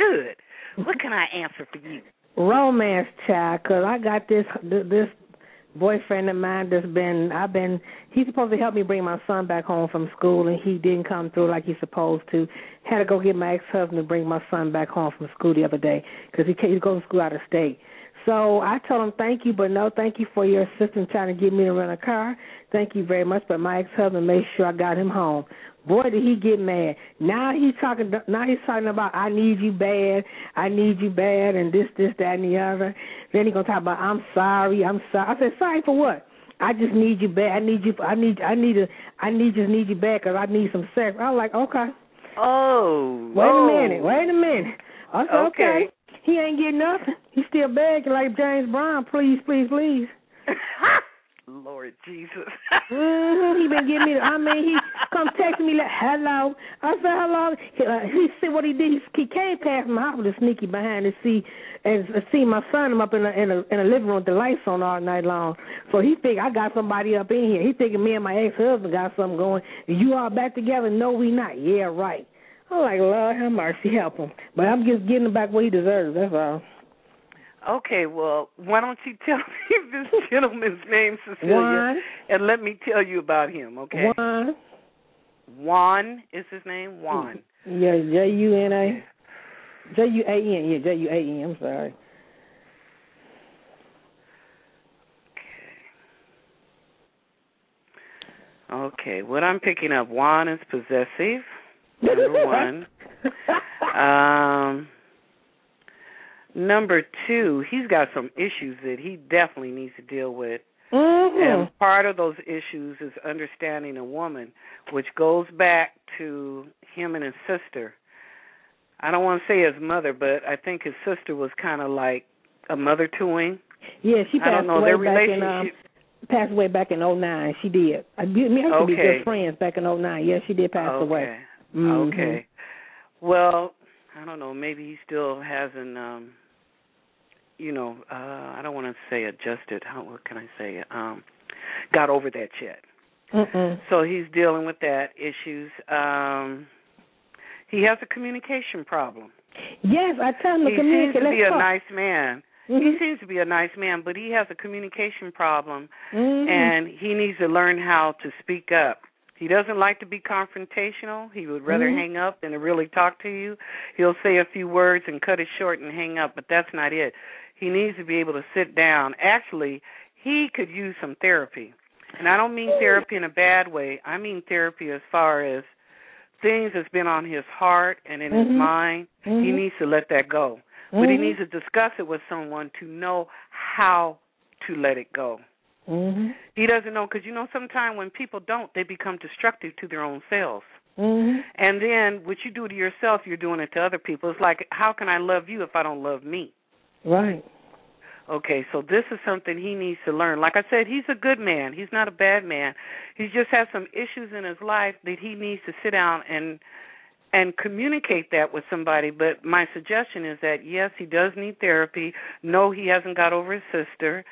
[SPEAKER 1] Good. What can I answer for you?
[SPEAKER 9] Romance, child, because I got this boyfriend of mine he's supposed to help me bring my son back home from school, and he didn't come through like he's supposed to. Had to go get my ex-husband to bring my son back home from school the other day because he goes to school out of state. So I told him thank you, but no thank you for your assistance trying to get me to rent a car. Thank you very much, but my ex-husband made sure I got him home. Boy, did he get mad. Now he's talking about I need you bad, and this, that, and the other. Then he's gonna talk about I'm sorry. I said, sorry for what? I just need you bad. I need you bad because I need some sex. I was like, okay.
[SPEAKER 1] Oh.
[SPEAKER 9] Wait a minute. I said, okay. He ain't getting nothing. He's still begging like James Brown, please, please, please.
[SPEAKER 1] Lord Jesus.
[SPEAKER 9] He been giving me, he come text me like, hello. I said, hello. He said what he did. He came past my house with a sneaky behind to see my son up in a living room with the lights on all night long. So he think I got somebody up in here. He thinking me and my ex-husband got something going. You all back together? No, we not. Yeah, right. I'm like, Lord have mercy, help him. But I'm just getting him back what he deserves, that's all.
[SPEAKER 1] Okay, well, why don't you tell me this gentleman's name, Cecilia,
[SPEAKER 9] Juan.
[SPEAKER 1] And let me tell you about him, okay? Juan is his name? Juan.
[SPEAKER 9] Yeah, J-U-N-A. J-U-A-N, yeah, J-U-A-N, I'm sorry.
[SPEAKER 1] Okay, what I'm picking up, Juan is possessive, number one. Number two, he's got some issues that he definitely needs to deal with. And part of those issues is understanding a woman, which goes back to him and his sister. I don't want to say his mother, but I think his sister was kind of like a mother to him.
[SPEAKER 9] Yeah, she passed
[SPEAKER 1] passed
[SPEAKER 9] away back in 2009. She did. Me and her could be good friends back in 2009. Yeah, she did pass away.
[SPEAKER 1] Okay. Well, I don't know. Maybe he still hasn't, I don't want to say adjusted. What can I say? Got over that yet. So he's dealing with that issues. He has a communication problem.
[SPEAKER 9] Yes, I tell him to communicate.
[SPEAKER 1] He seems to be a nice man. He seems to be a nice man, but he has a communication problem, and he needs to learn how to speak up. He doesn't like to be confrontational. He would rather hang up than to really talk to you. He'll say a few words and cut it short and hang up, but that's not it. He needs to be able to sit down. Actually, he could use some therapy. And I don't mean therapy in a bad way. I mean therapy as far as things that's been on his heart and in his mind. He needs to let that go. But he needs to discuss it with someone to know how to let it go. He doesn't know, because sometimes when people don't, they become destructive to their own selves. And then what you do to yourself, you're doing it to other people. It's like, how can I love you if I don't love me?
[SPEAKER 9] Right.
[SPEAKER 1] Okay, so this is something he needs to learn. Like I said, he's a good man. He's not a bad man. He just has some issues in his life that he needs to sit down and communicate that with somebody. But my suggestion is that, yes, he does need therapy. No, he hasn't got over his sister.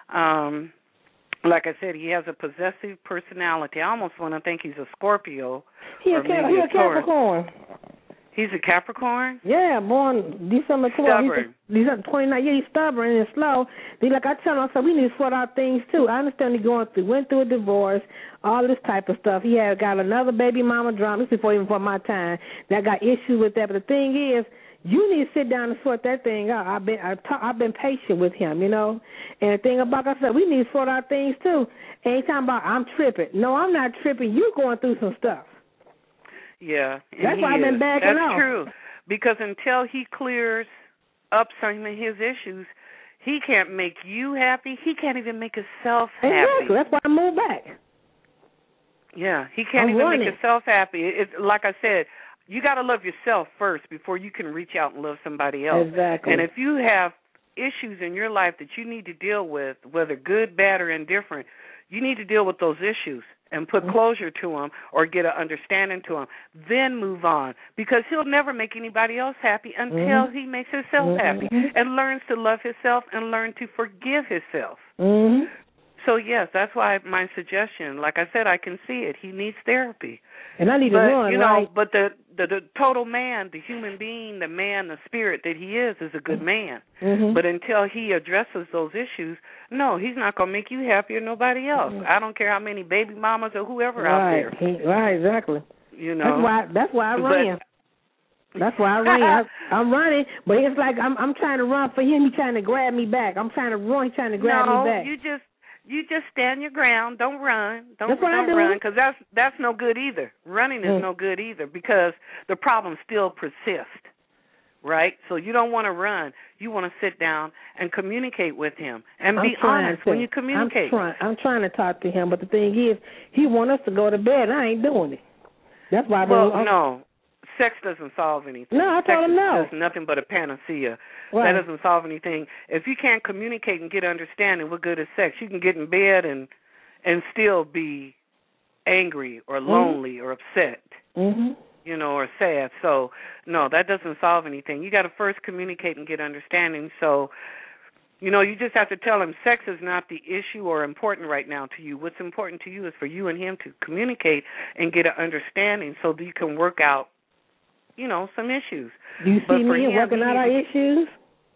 [SPEAKER 1] Like I said, he has a possessive personality. I almost want to think he's a Scorpio.
[SPEAKER 9] He's a Capricorn.
[SPEAKER 1] He's a Capricorn?
[SPEAKER 9] Yeah, born December 12th.
[SPEAKER 1] Stubborn.
[SPEAKER 9] December 29th. Yeah, he's stubborn and slow. Like I tell him, I said, we need to sort out things, too. I understand he went through a divorce, all this type of stuff. He had got another baby mama drama. This is before my time. That got issues with that. But the thing is, you need to sit down and sort that thing out. I've been patient with him, And the thing about, I said, we need to sort out things, too. Ain't talking about I'm tripping. No, I'm not tripping. You going through some stuff.
[SPEAKER 1] Yeah.
[SPEAKER 9] That's why I've been backing off.
[SPEAKER 1] That's true. Because until he clears up some of his issues, he can't make you happy. He can't even make himself happy.
[SPEAKER 9] Exactly. That's why I moved back.
[SPEAKER 1] Yeah. He can't even make himself happy. It's like I said, you got to love yourself first before you can reach out and love somebody else.
[SPEAKER 9] Exactly.
[SPEAKER 1] And if you have issues in your life that you need to deal with, whether good, bad, or indifferent, you need to deal with those issues and put closure to them or get an understanding to them. Then move on, because he'll never make anybody else happy until he makes himself happy and learns to love himself and learn to forgive himself. So, yes, that's why my suggestion, like I said, I can see it. He needs therapy.
[SPEAKER 9] And I need to run,
[SPEAKER 1] right? But the total man, the human being, the man, the spirit that he is a good man. But until he addresses those issues, no, he's not going to make you happy or nobody else. I don't care how many baby mamas or whoever out there.
[SPEAKER 9] Right, exactly.
[SPEAKER 1] You know,
[SPEAKER 9] that's why I ran. That's why I ran. I'm running, but it's like I'm trying to run for him. He's trying to grab me back. I'm trying to run. He's trying to grab me back.
[SPEAKER 1] You just stand your ground. Don't run. Don't run, because that's no good either. Running is no good either, because the problem still persists, right? So you don't want to run. You want to sit down and communicate with him and be honest when you communicate.
[SPEAKER 9] I'm trying to talk to him, but the thing is, he wants us to go to bed. I ain't doing it. That's why.
[SPEAKER 1] No. Sex doesn't solve anything.
[SPEAKER 9] No, I told him no.
[SPEAKER 1] It's nothing but a panacea.
[SPEAKER 9] Right.
[SPEAKER 1] That doesn't solve anything. If you can't communicate and get understanding, what good is sex? You can get in bed and still be angry or lonely or upset, you know, or sad. So, no, that doesn't solve anything. You got to first communicate and get understanding. So, you know, you just have to tell him sex is not the issue or important right now to you. What's important to you is for you and him to communicate and get an understanding so that you can work out, you know, some issues.
[SPEAKER 9] Do you see me working out our issues?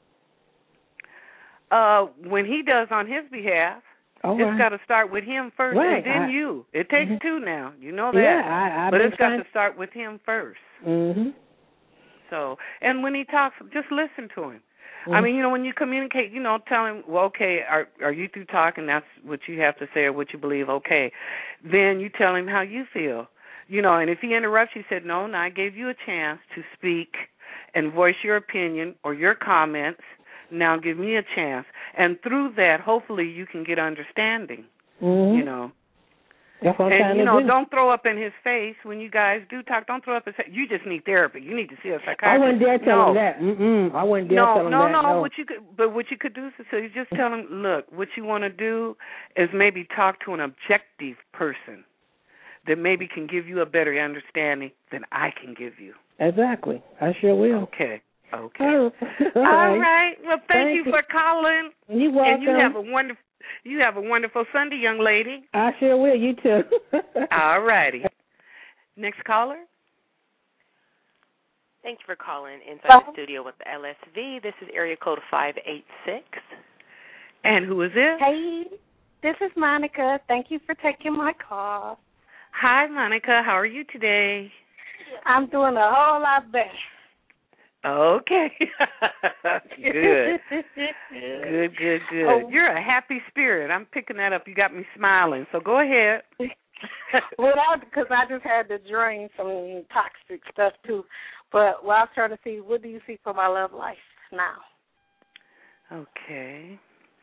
[SPEAKER 1] When he does on his behalf, it's got to start with him first, and then you. It takes two now. You know that.
[SPEAKER 9] Yeah,
[SPEAKER 1] but it's got to start with him first. So, and when he talks, just listen to him. I mean, you know, when you communicate, you know, tell him, well, okay, are you through talking? That's what you have to say or what you believe. Okay. Then you tell him how you feel. You know, and if he interrupts, you said, no, I gave you a chance to speak and voice your opinion or your comments. Now give me a chance. And through that, hopefully you can get understanding, you know.
[SPEAKER 9] That's what I'm trying to do.
[SPEAKER 1] You know, don't throw up in his face when you guys do talk. Don't throw up in his face. You just need therapy. You need to see a psychiatrist.
[SPEAKER 9] I wouldn't dare tell him that. I wouldn't dare tell him that.
[SPEAKER 1] No. What you could do, Cecilia, just tell him, look, what you want to do is maybe talk to an objective person that maybe can give you a better understanding than I can give you.
[SPEAKER 9] Exactly. I sure will.
[SPEAKER 1] Okay.
[SPEAKER 9] All
[SPEAKER 1] right. Well, thank you for calling.
[SPEAKER 9] You're welcome.
[SPEAKER 1] And you have a wonderful Sunday, young lady.
[SPEAKER 9] I sure will. You too.
[SPEAKER 1] All righty. Next caller.
[SPEAKER 2] Thank you for calling inside the studio with LSV. This is area code 586.
[SPEAKER 1] And who is this?
[SPEAKER 10] Hey, this is Monica. Thank you for taking my call.
[SPEAKER 1] Hi, Monica. How are you today?
[SPEAKER 10] I'm doing a whole lot better.
[SPEAKER 1] Okay. Good. Good. Oh. You're a happy spirit. I'm picking that up. You got me smiling. So go ahead.
[SPEAKER 10] Well, because I just had to drain some toxic stuff, too. But I was trying to see, what do you see for my love life now?
[SPEAKER 1] Okay.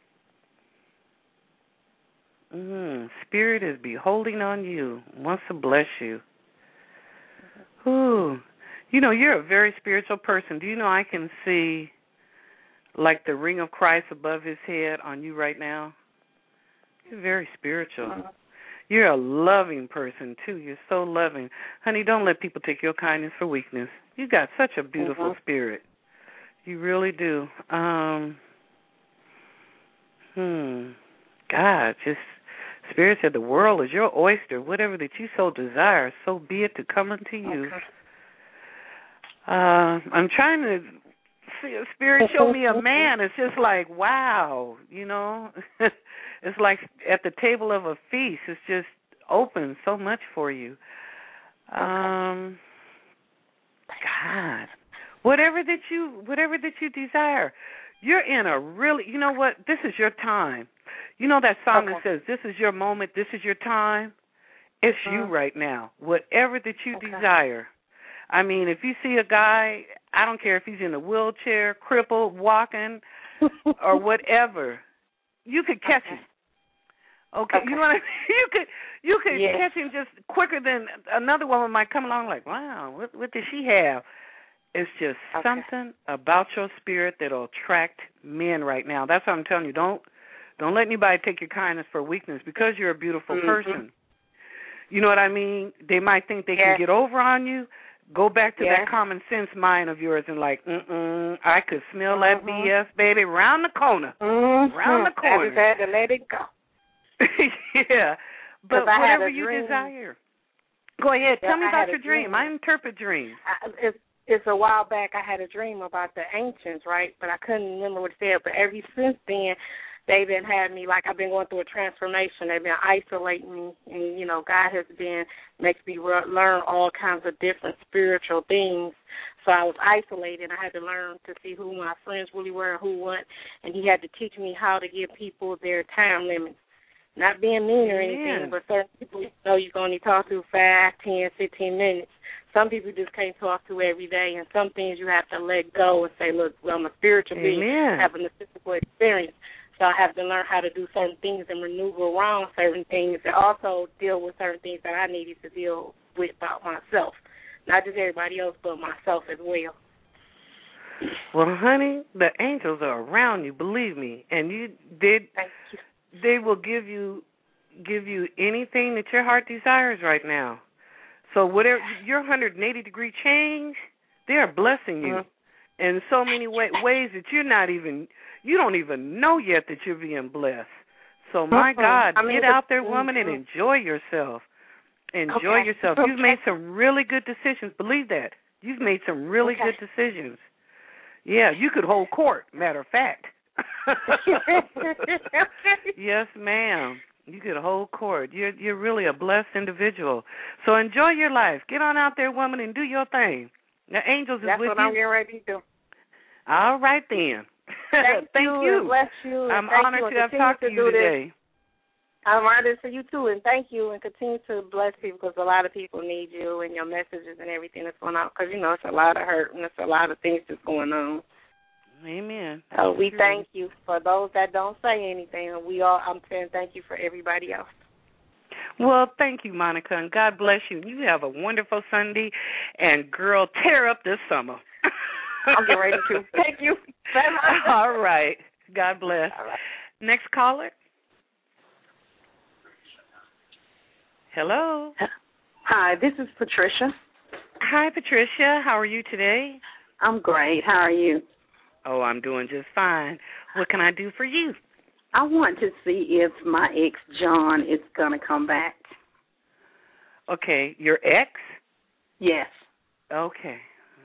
[SPEAKER 1] Spirit is beholding on you, wants to bless you. Ooh. You know, you're a very spiritual person. Do you know I can see, like, the ring of Christ above his head on you right now? You're very spiritual. You're a loving person, too. You're so loving. Honey, don't let people take your kindness for weakness. You got such a beautiful spirit. You really do. God, just... Spirit said the world is your oyster. Whatever that you so desire, so be it to come unto you. Okay. I'm trying to see a Spirit show me a man. It's just like, wow, you know. It's like at the table of a feast. It's just open so much for you. God, whatever that you desire. You're in a really, you know what, this is your time. You know that song that says, this is your moment, this is your time? It's you right now. Whatever that you desire. I mean, if you see a guy, I don't care if he's in a wheelchair, crippled, walking, or whatever, you could catch him. Okay. You could catch him just quicker than another woman might come along like, wow, what does she have? It's just something about your spirit that'll attract men right now. That's what I'm telling you. Don't let anybody take your kindness for weakness because you're a beautiful person. You know what I mean? They might think they can get over on you. Go back to that common sense mind of yours and like, I could smell that BS, baby, round the corner. Round the corner.
[SPEAKER 10] I just had to let it go.
[SPEAKER 1] Yeah. But whatever you desire. Go ahead. Tell me about your dream. I interpret dreams.
[SPEAKER 10] It's a while back I had a dream about the ancients, right? But I couldn't remember what it said. But ever since then, they've been having me, like I've been going through a transformation. They've been isolating me. And, you know, God has been, makes me learn all kinds of different spiritual things. So I was isolated. I had to learn to see who my friends really were and who weren't. And he had to teach me how to give people their time limits. Not being mean or anything, but certain people you know you can only talk to 5, 10, 15 minutes. Some people you just can't talk to every day, and some things you have to let go and say, look, well, I'm a spiritual being having a physical experience, so I have to learn how to do certain things and maneuver around certain things and also deal with certain things that I needed to deal with about myself. Not just everybody else, but myself as well.
[SPEAKER 1] Well, honey, the angels are around you, believe me, and they will give you anything that your heart desires right now. So whatever your 180-degree change, they are blessing you in so many ways that you don't even know yet that you're being blessed. So my God, get out there, woman, and enjoy yourself. Enjoy yourself. You've made some really good decisions. Believe that. You've made some really good decisions. Yeah, you could hold court, matter of fact. Yes, ma'am. You could hold court. You're really a blessed individual. So enjoy your life. Get on out there, woman, and do your thing. The angels is with you.
[SPEAKER 10] That's what I'm getting ready to do.
[SPEAKER 1] All right, then.
[SPEAKER 10] Thank you. Bless you.
[SPEAKER 1] I'm honored to have talked to you today.
[SPEAKER 10] I'm honored for you, too, and thank you, and continue to bless people because a lot of people need you and your messages and everything that's going on because, you know, it's a lot of hurt and it's a lot of things that's going on.
[SPEAKER 1] Amen.
[SPEAKER 10] So we thank you for those that don't say anything. I'm saying thank you for everybody else.
[SPEAKER 1] Well, thank you, Monica, and God bless you. You have a wonderful Sunday, and girl, tear up this summer.
[SPEAKER 10] I'll get ready to. Thank you.
[SPEAKER 1] All right. God bless.
[SPEAKER 10] All right.
[SPEAKER 1] Next caller. Hello.
[SPEAKER 11] Hi, this is Patricia.
[SPEAKER 1] Hi, Patricia. How are you today?
[SPEAKER 11] I'm great. How are you?
[SPEAKER 1] Oh, I'm doing just fine. What can I do for you?
[SPEAKER 11] I want to see if my ex, John, is going to come back.
[SPEAKER 1] Okay. Your ex?
[SPEAKER 11] Yes.
[SPEAKER 1] Okay.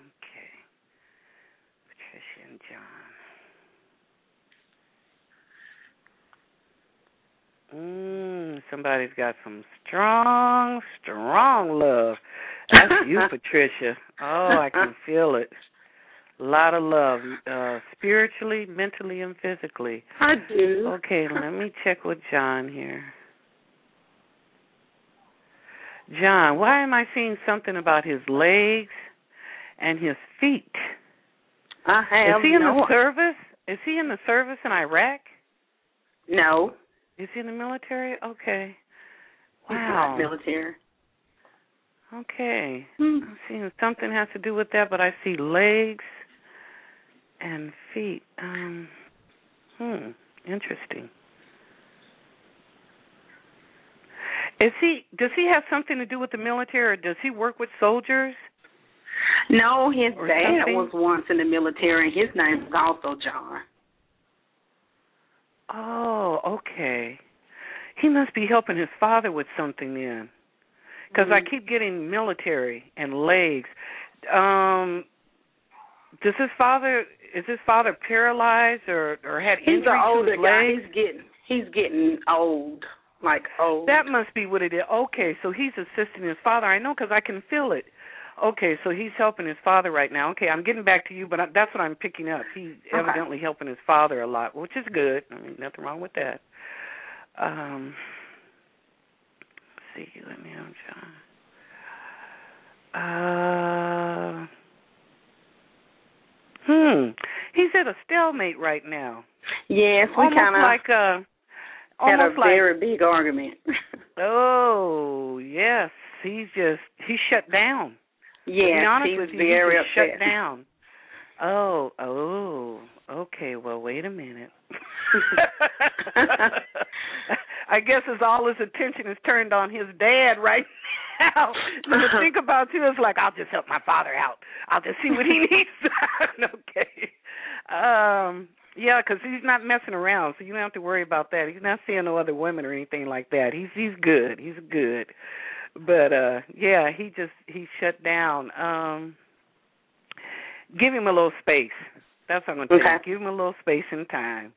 [SPEAKER 1] Patricia and John. Somebody's got some strong love. That's you, Patricia. Oh, I can feel it. A lot of love, spiritually, mentally, and physically.
[SPEAKER 11] I do.
[SPEAKER 1] Okay, let me check with John here. John, why am I seeing something about his legs and his feet?
[SPEAKER 11] I have.
[SPEAKER 1] Is he in the service? Is he in the service in Iraq?
[SPEAKER 11] No.
[SPEAKER 1] Is he in the military? Okay.
[SPEAKER 11] Wow. He's not military.
[SPEAKER 1] Okay. I'm seeing something has to do with that, but I see legs and feet. Interesting. Does he have something to do with the military, or does he work with soldiers?
[SPEAKER 11] No, his dad was once in the military, and his name is also John.
[SPEAKER 1] Oh, okay. He must be helping his father with something then, because I keep getting military and legs. Is his father paralyzed or had injury to his legs? He's an older guy.
[SPEAKER 11] He's getting old, like old.
[SPEAKER 1] That must be what it is. Okay, so he's assisting his father. I know because I can feel it. Okay, so he's helping his father right now. Okay, I'm getting back to you, but that's what I'm picking up. He's evidently helping his father a lot, which is good. I mean, nothing wrong with that. Let's see, let me know, John. He's at a stalemate right now.
[SPEAKER 11] Yes, we kind of had a very big argument.
[SPEAKER 1] Oh, yes. He's shut down.
[SPEAKER 11] Yes, he's very upset.
[SPEAKER 1] Shut down. Oh, okay. Well, wait a minute. I guess all his attention is turned on his dad right now. So to think about too is like, I'll just help my father out. I'll just see what he needs. Okay. Yeah, because he's not messing around, so you don't have to worry about that. He's not seeing no other women or anything like that. He's good. He's good. But yeah, he shut down. Give him a little space. That's what I'm going to tell you. Give him a little space and time.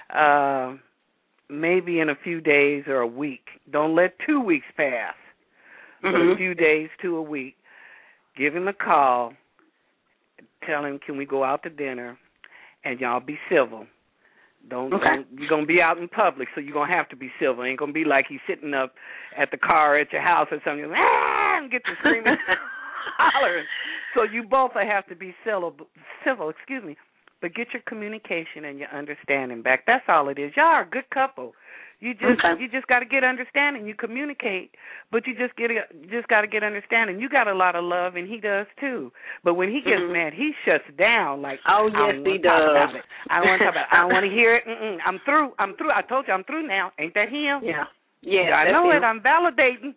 [SPEAKER 1] Maybe in a few days or a week. Don't let 2 weeks pass. But a few days to a week. Give him a call. Tell him, can we go out to dinner? And y'all be civil. Don't you're going to be out in public, so you're going to have to be civil. It ain't going to be like he's sitting up at the car at your house or something, and get to screaming, hollering. So you both have to be civil, but get your communication and your understanding back. That's all it is. Y'all are a good couple. You just got to get understanding. You communicate, but you just got to get understanding. You got a lot of love, and he does too. But when he gets mad, he shuts down. Like,
[SPEAKER 11] oh yes, he does.
[SPEAKER 1] I don't want to talk about it. I don't want to hear it. I'm through. I told you I'm through now. Ain't that him?
[SPEAKER 11] Yeah.
[SPEAKER 1] I know it. I'm validating.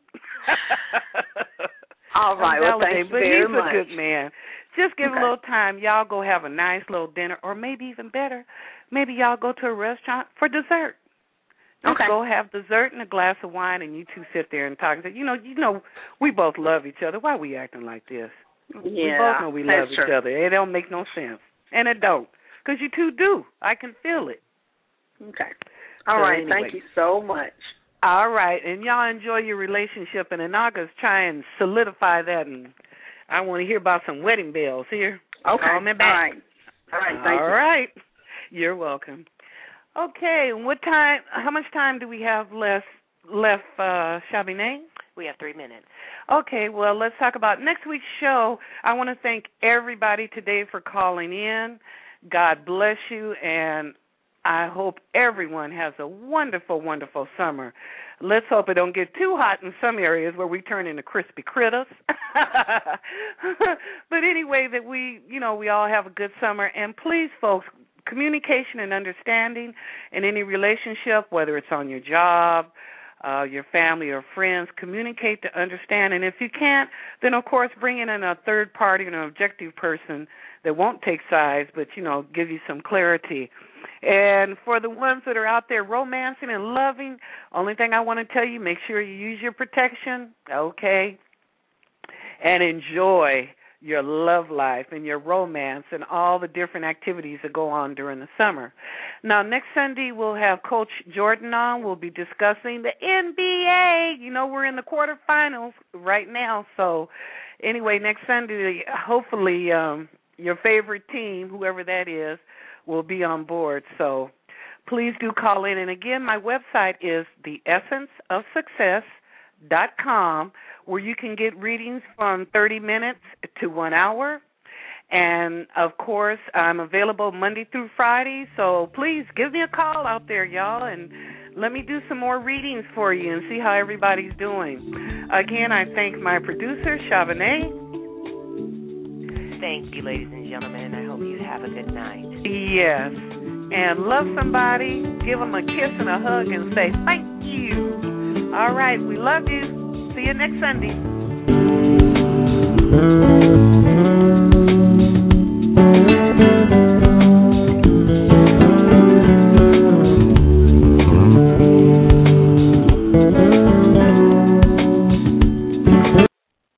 [SPEAKER 11] All right. Well, thanks very much.
[SPEAKER 1] But he's a good man. Just give him a little time. Y'all go have a nice little dinner, or maybe even better, maybe y'all go to a restaurant for dessert. Just go have dessert and a glass of wine, and you two sit there and talk. And say, you know, we both love each other. Why are we acting like this?
[SPEAKER 11] Yeah,
[SPEAKER 1] we both know we love each other. It don't make no sense, and it don't, because you two do. I can feel it.
[SPEAKER 11] Okay. All right. Anyway. Thank you so much.
[SPEAKER 1] All right, and y'all enjoy your relationship, and in August, try and solidify that. And I want to hear about some wedding bells here.
[SPEAKER 11] Okay.
[SPEAKER 1] Call me back.
[SPEAKER 11] All right. Thank you.
[SPEAKER 1] All right. You're welcome. Okay, how much time do we have left, Shabine?
[SPEAKER 2] We have 3 minutes.
[SPEAKER 1] Okay, well, let's talk about next week's show. I want to thank everybody today for calling in. God bless you, and I hope everyone has a wonderful, wonderful summer. Let's hope it don't get too hot in some areas where we turn into crispy critters. But anyway, that we all have a good summer. And please, folks, communication and understanding in any relationship, whether it's on your job, your family or friends, communicate to understand. And if you can't, then, of course, bring in a third party and an objective person that won't take sides but, give you some clarity. And for the ones that are out there romancing and loving, only thing I want to tell you, make sure you use your protection, okay, and enjoy your love life and your romance and all the different activities that go on during the summer. Now, next Sunday, we'll have Coach Jordan on. We'll be discussing the NBA. We're in the quarterfinals right now. So, anyway, next Sunday, hopefully your favorite team, whoever that is, will be on board. So, please do call in. And, again, my website is theessenceofsuccess.com, where you can get readings from 30 minutes to 1 hour. And, of course, I'm available Monday through Friday, so please give me a call out there, y'all, and let me do some more readings for you and see how everybody's doing. Again, I thank my producer, Shabine.
[SPEAKER 2] Thank you, ladies and gentlemen, and I hope you have a good night.
[SPEAKER 1] Yes. And love somebody, give them a kiss and a hug, and say thank you. All right, we love you. See you next Sunday.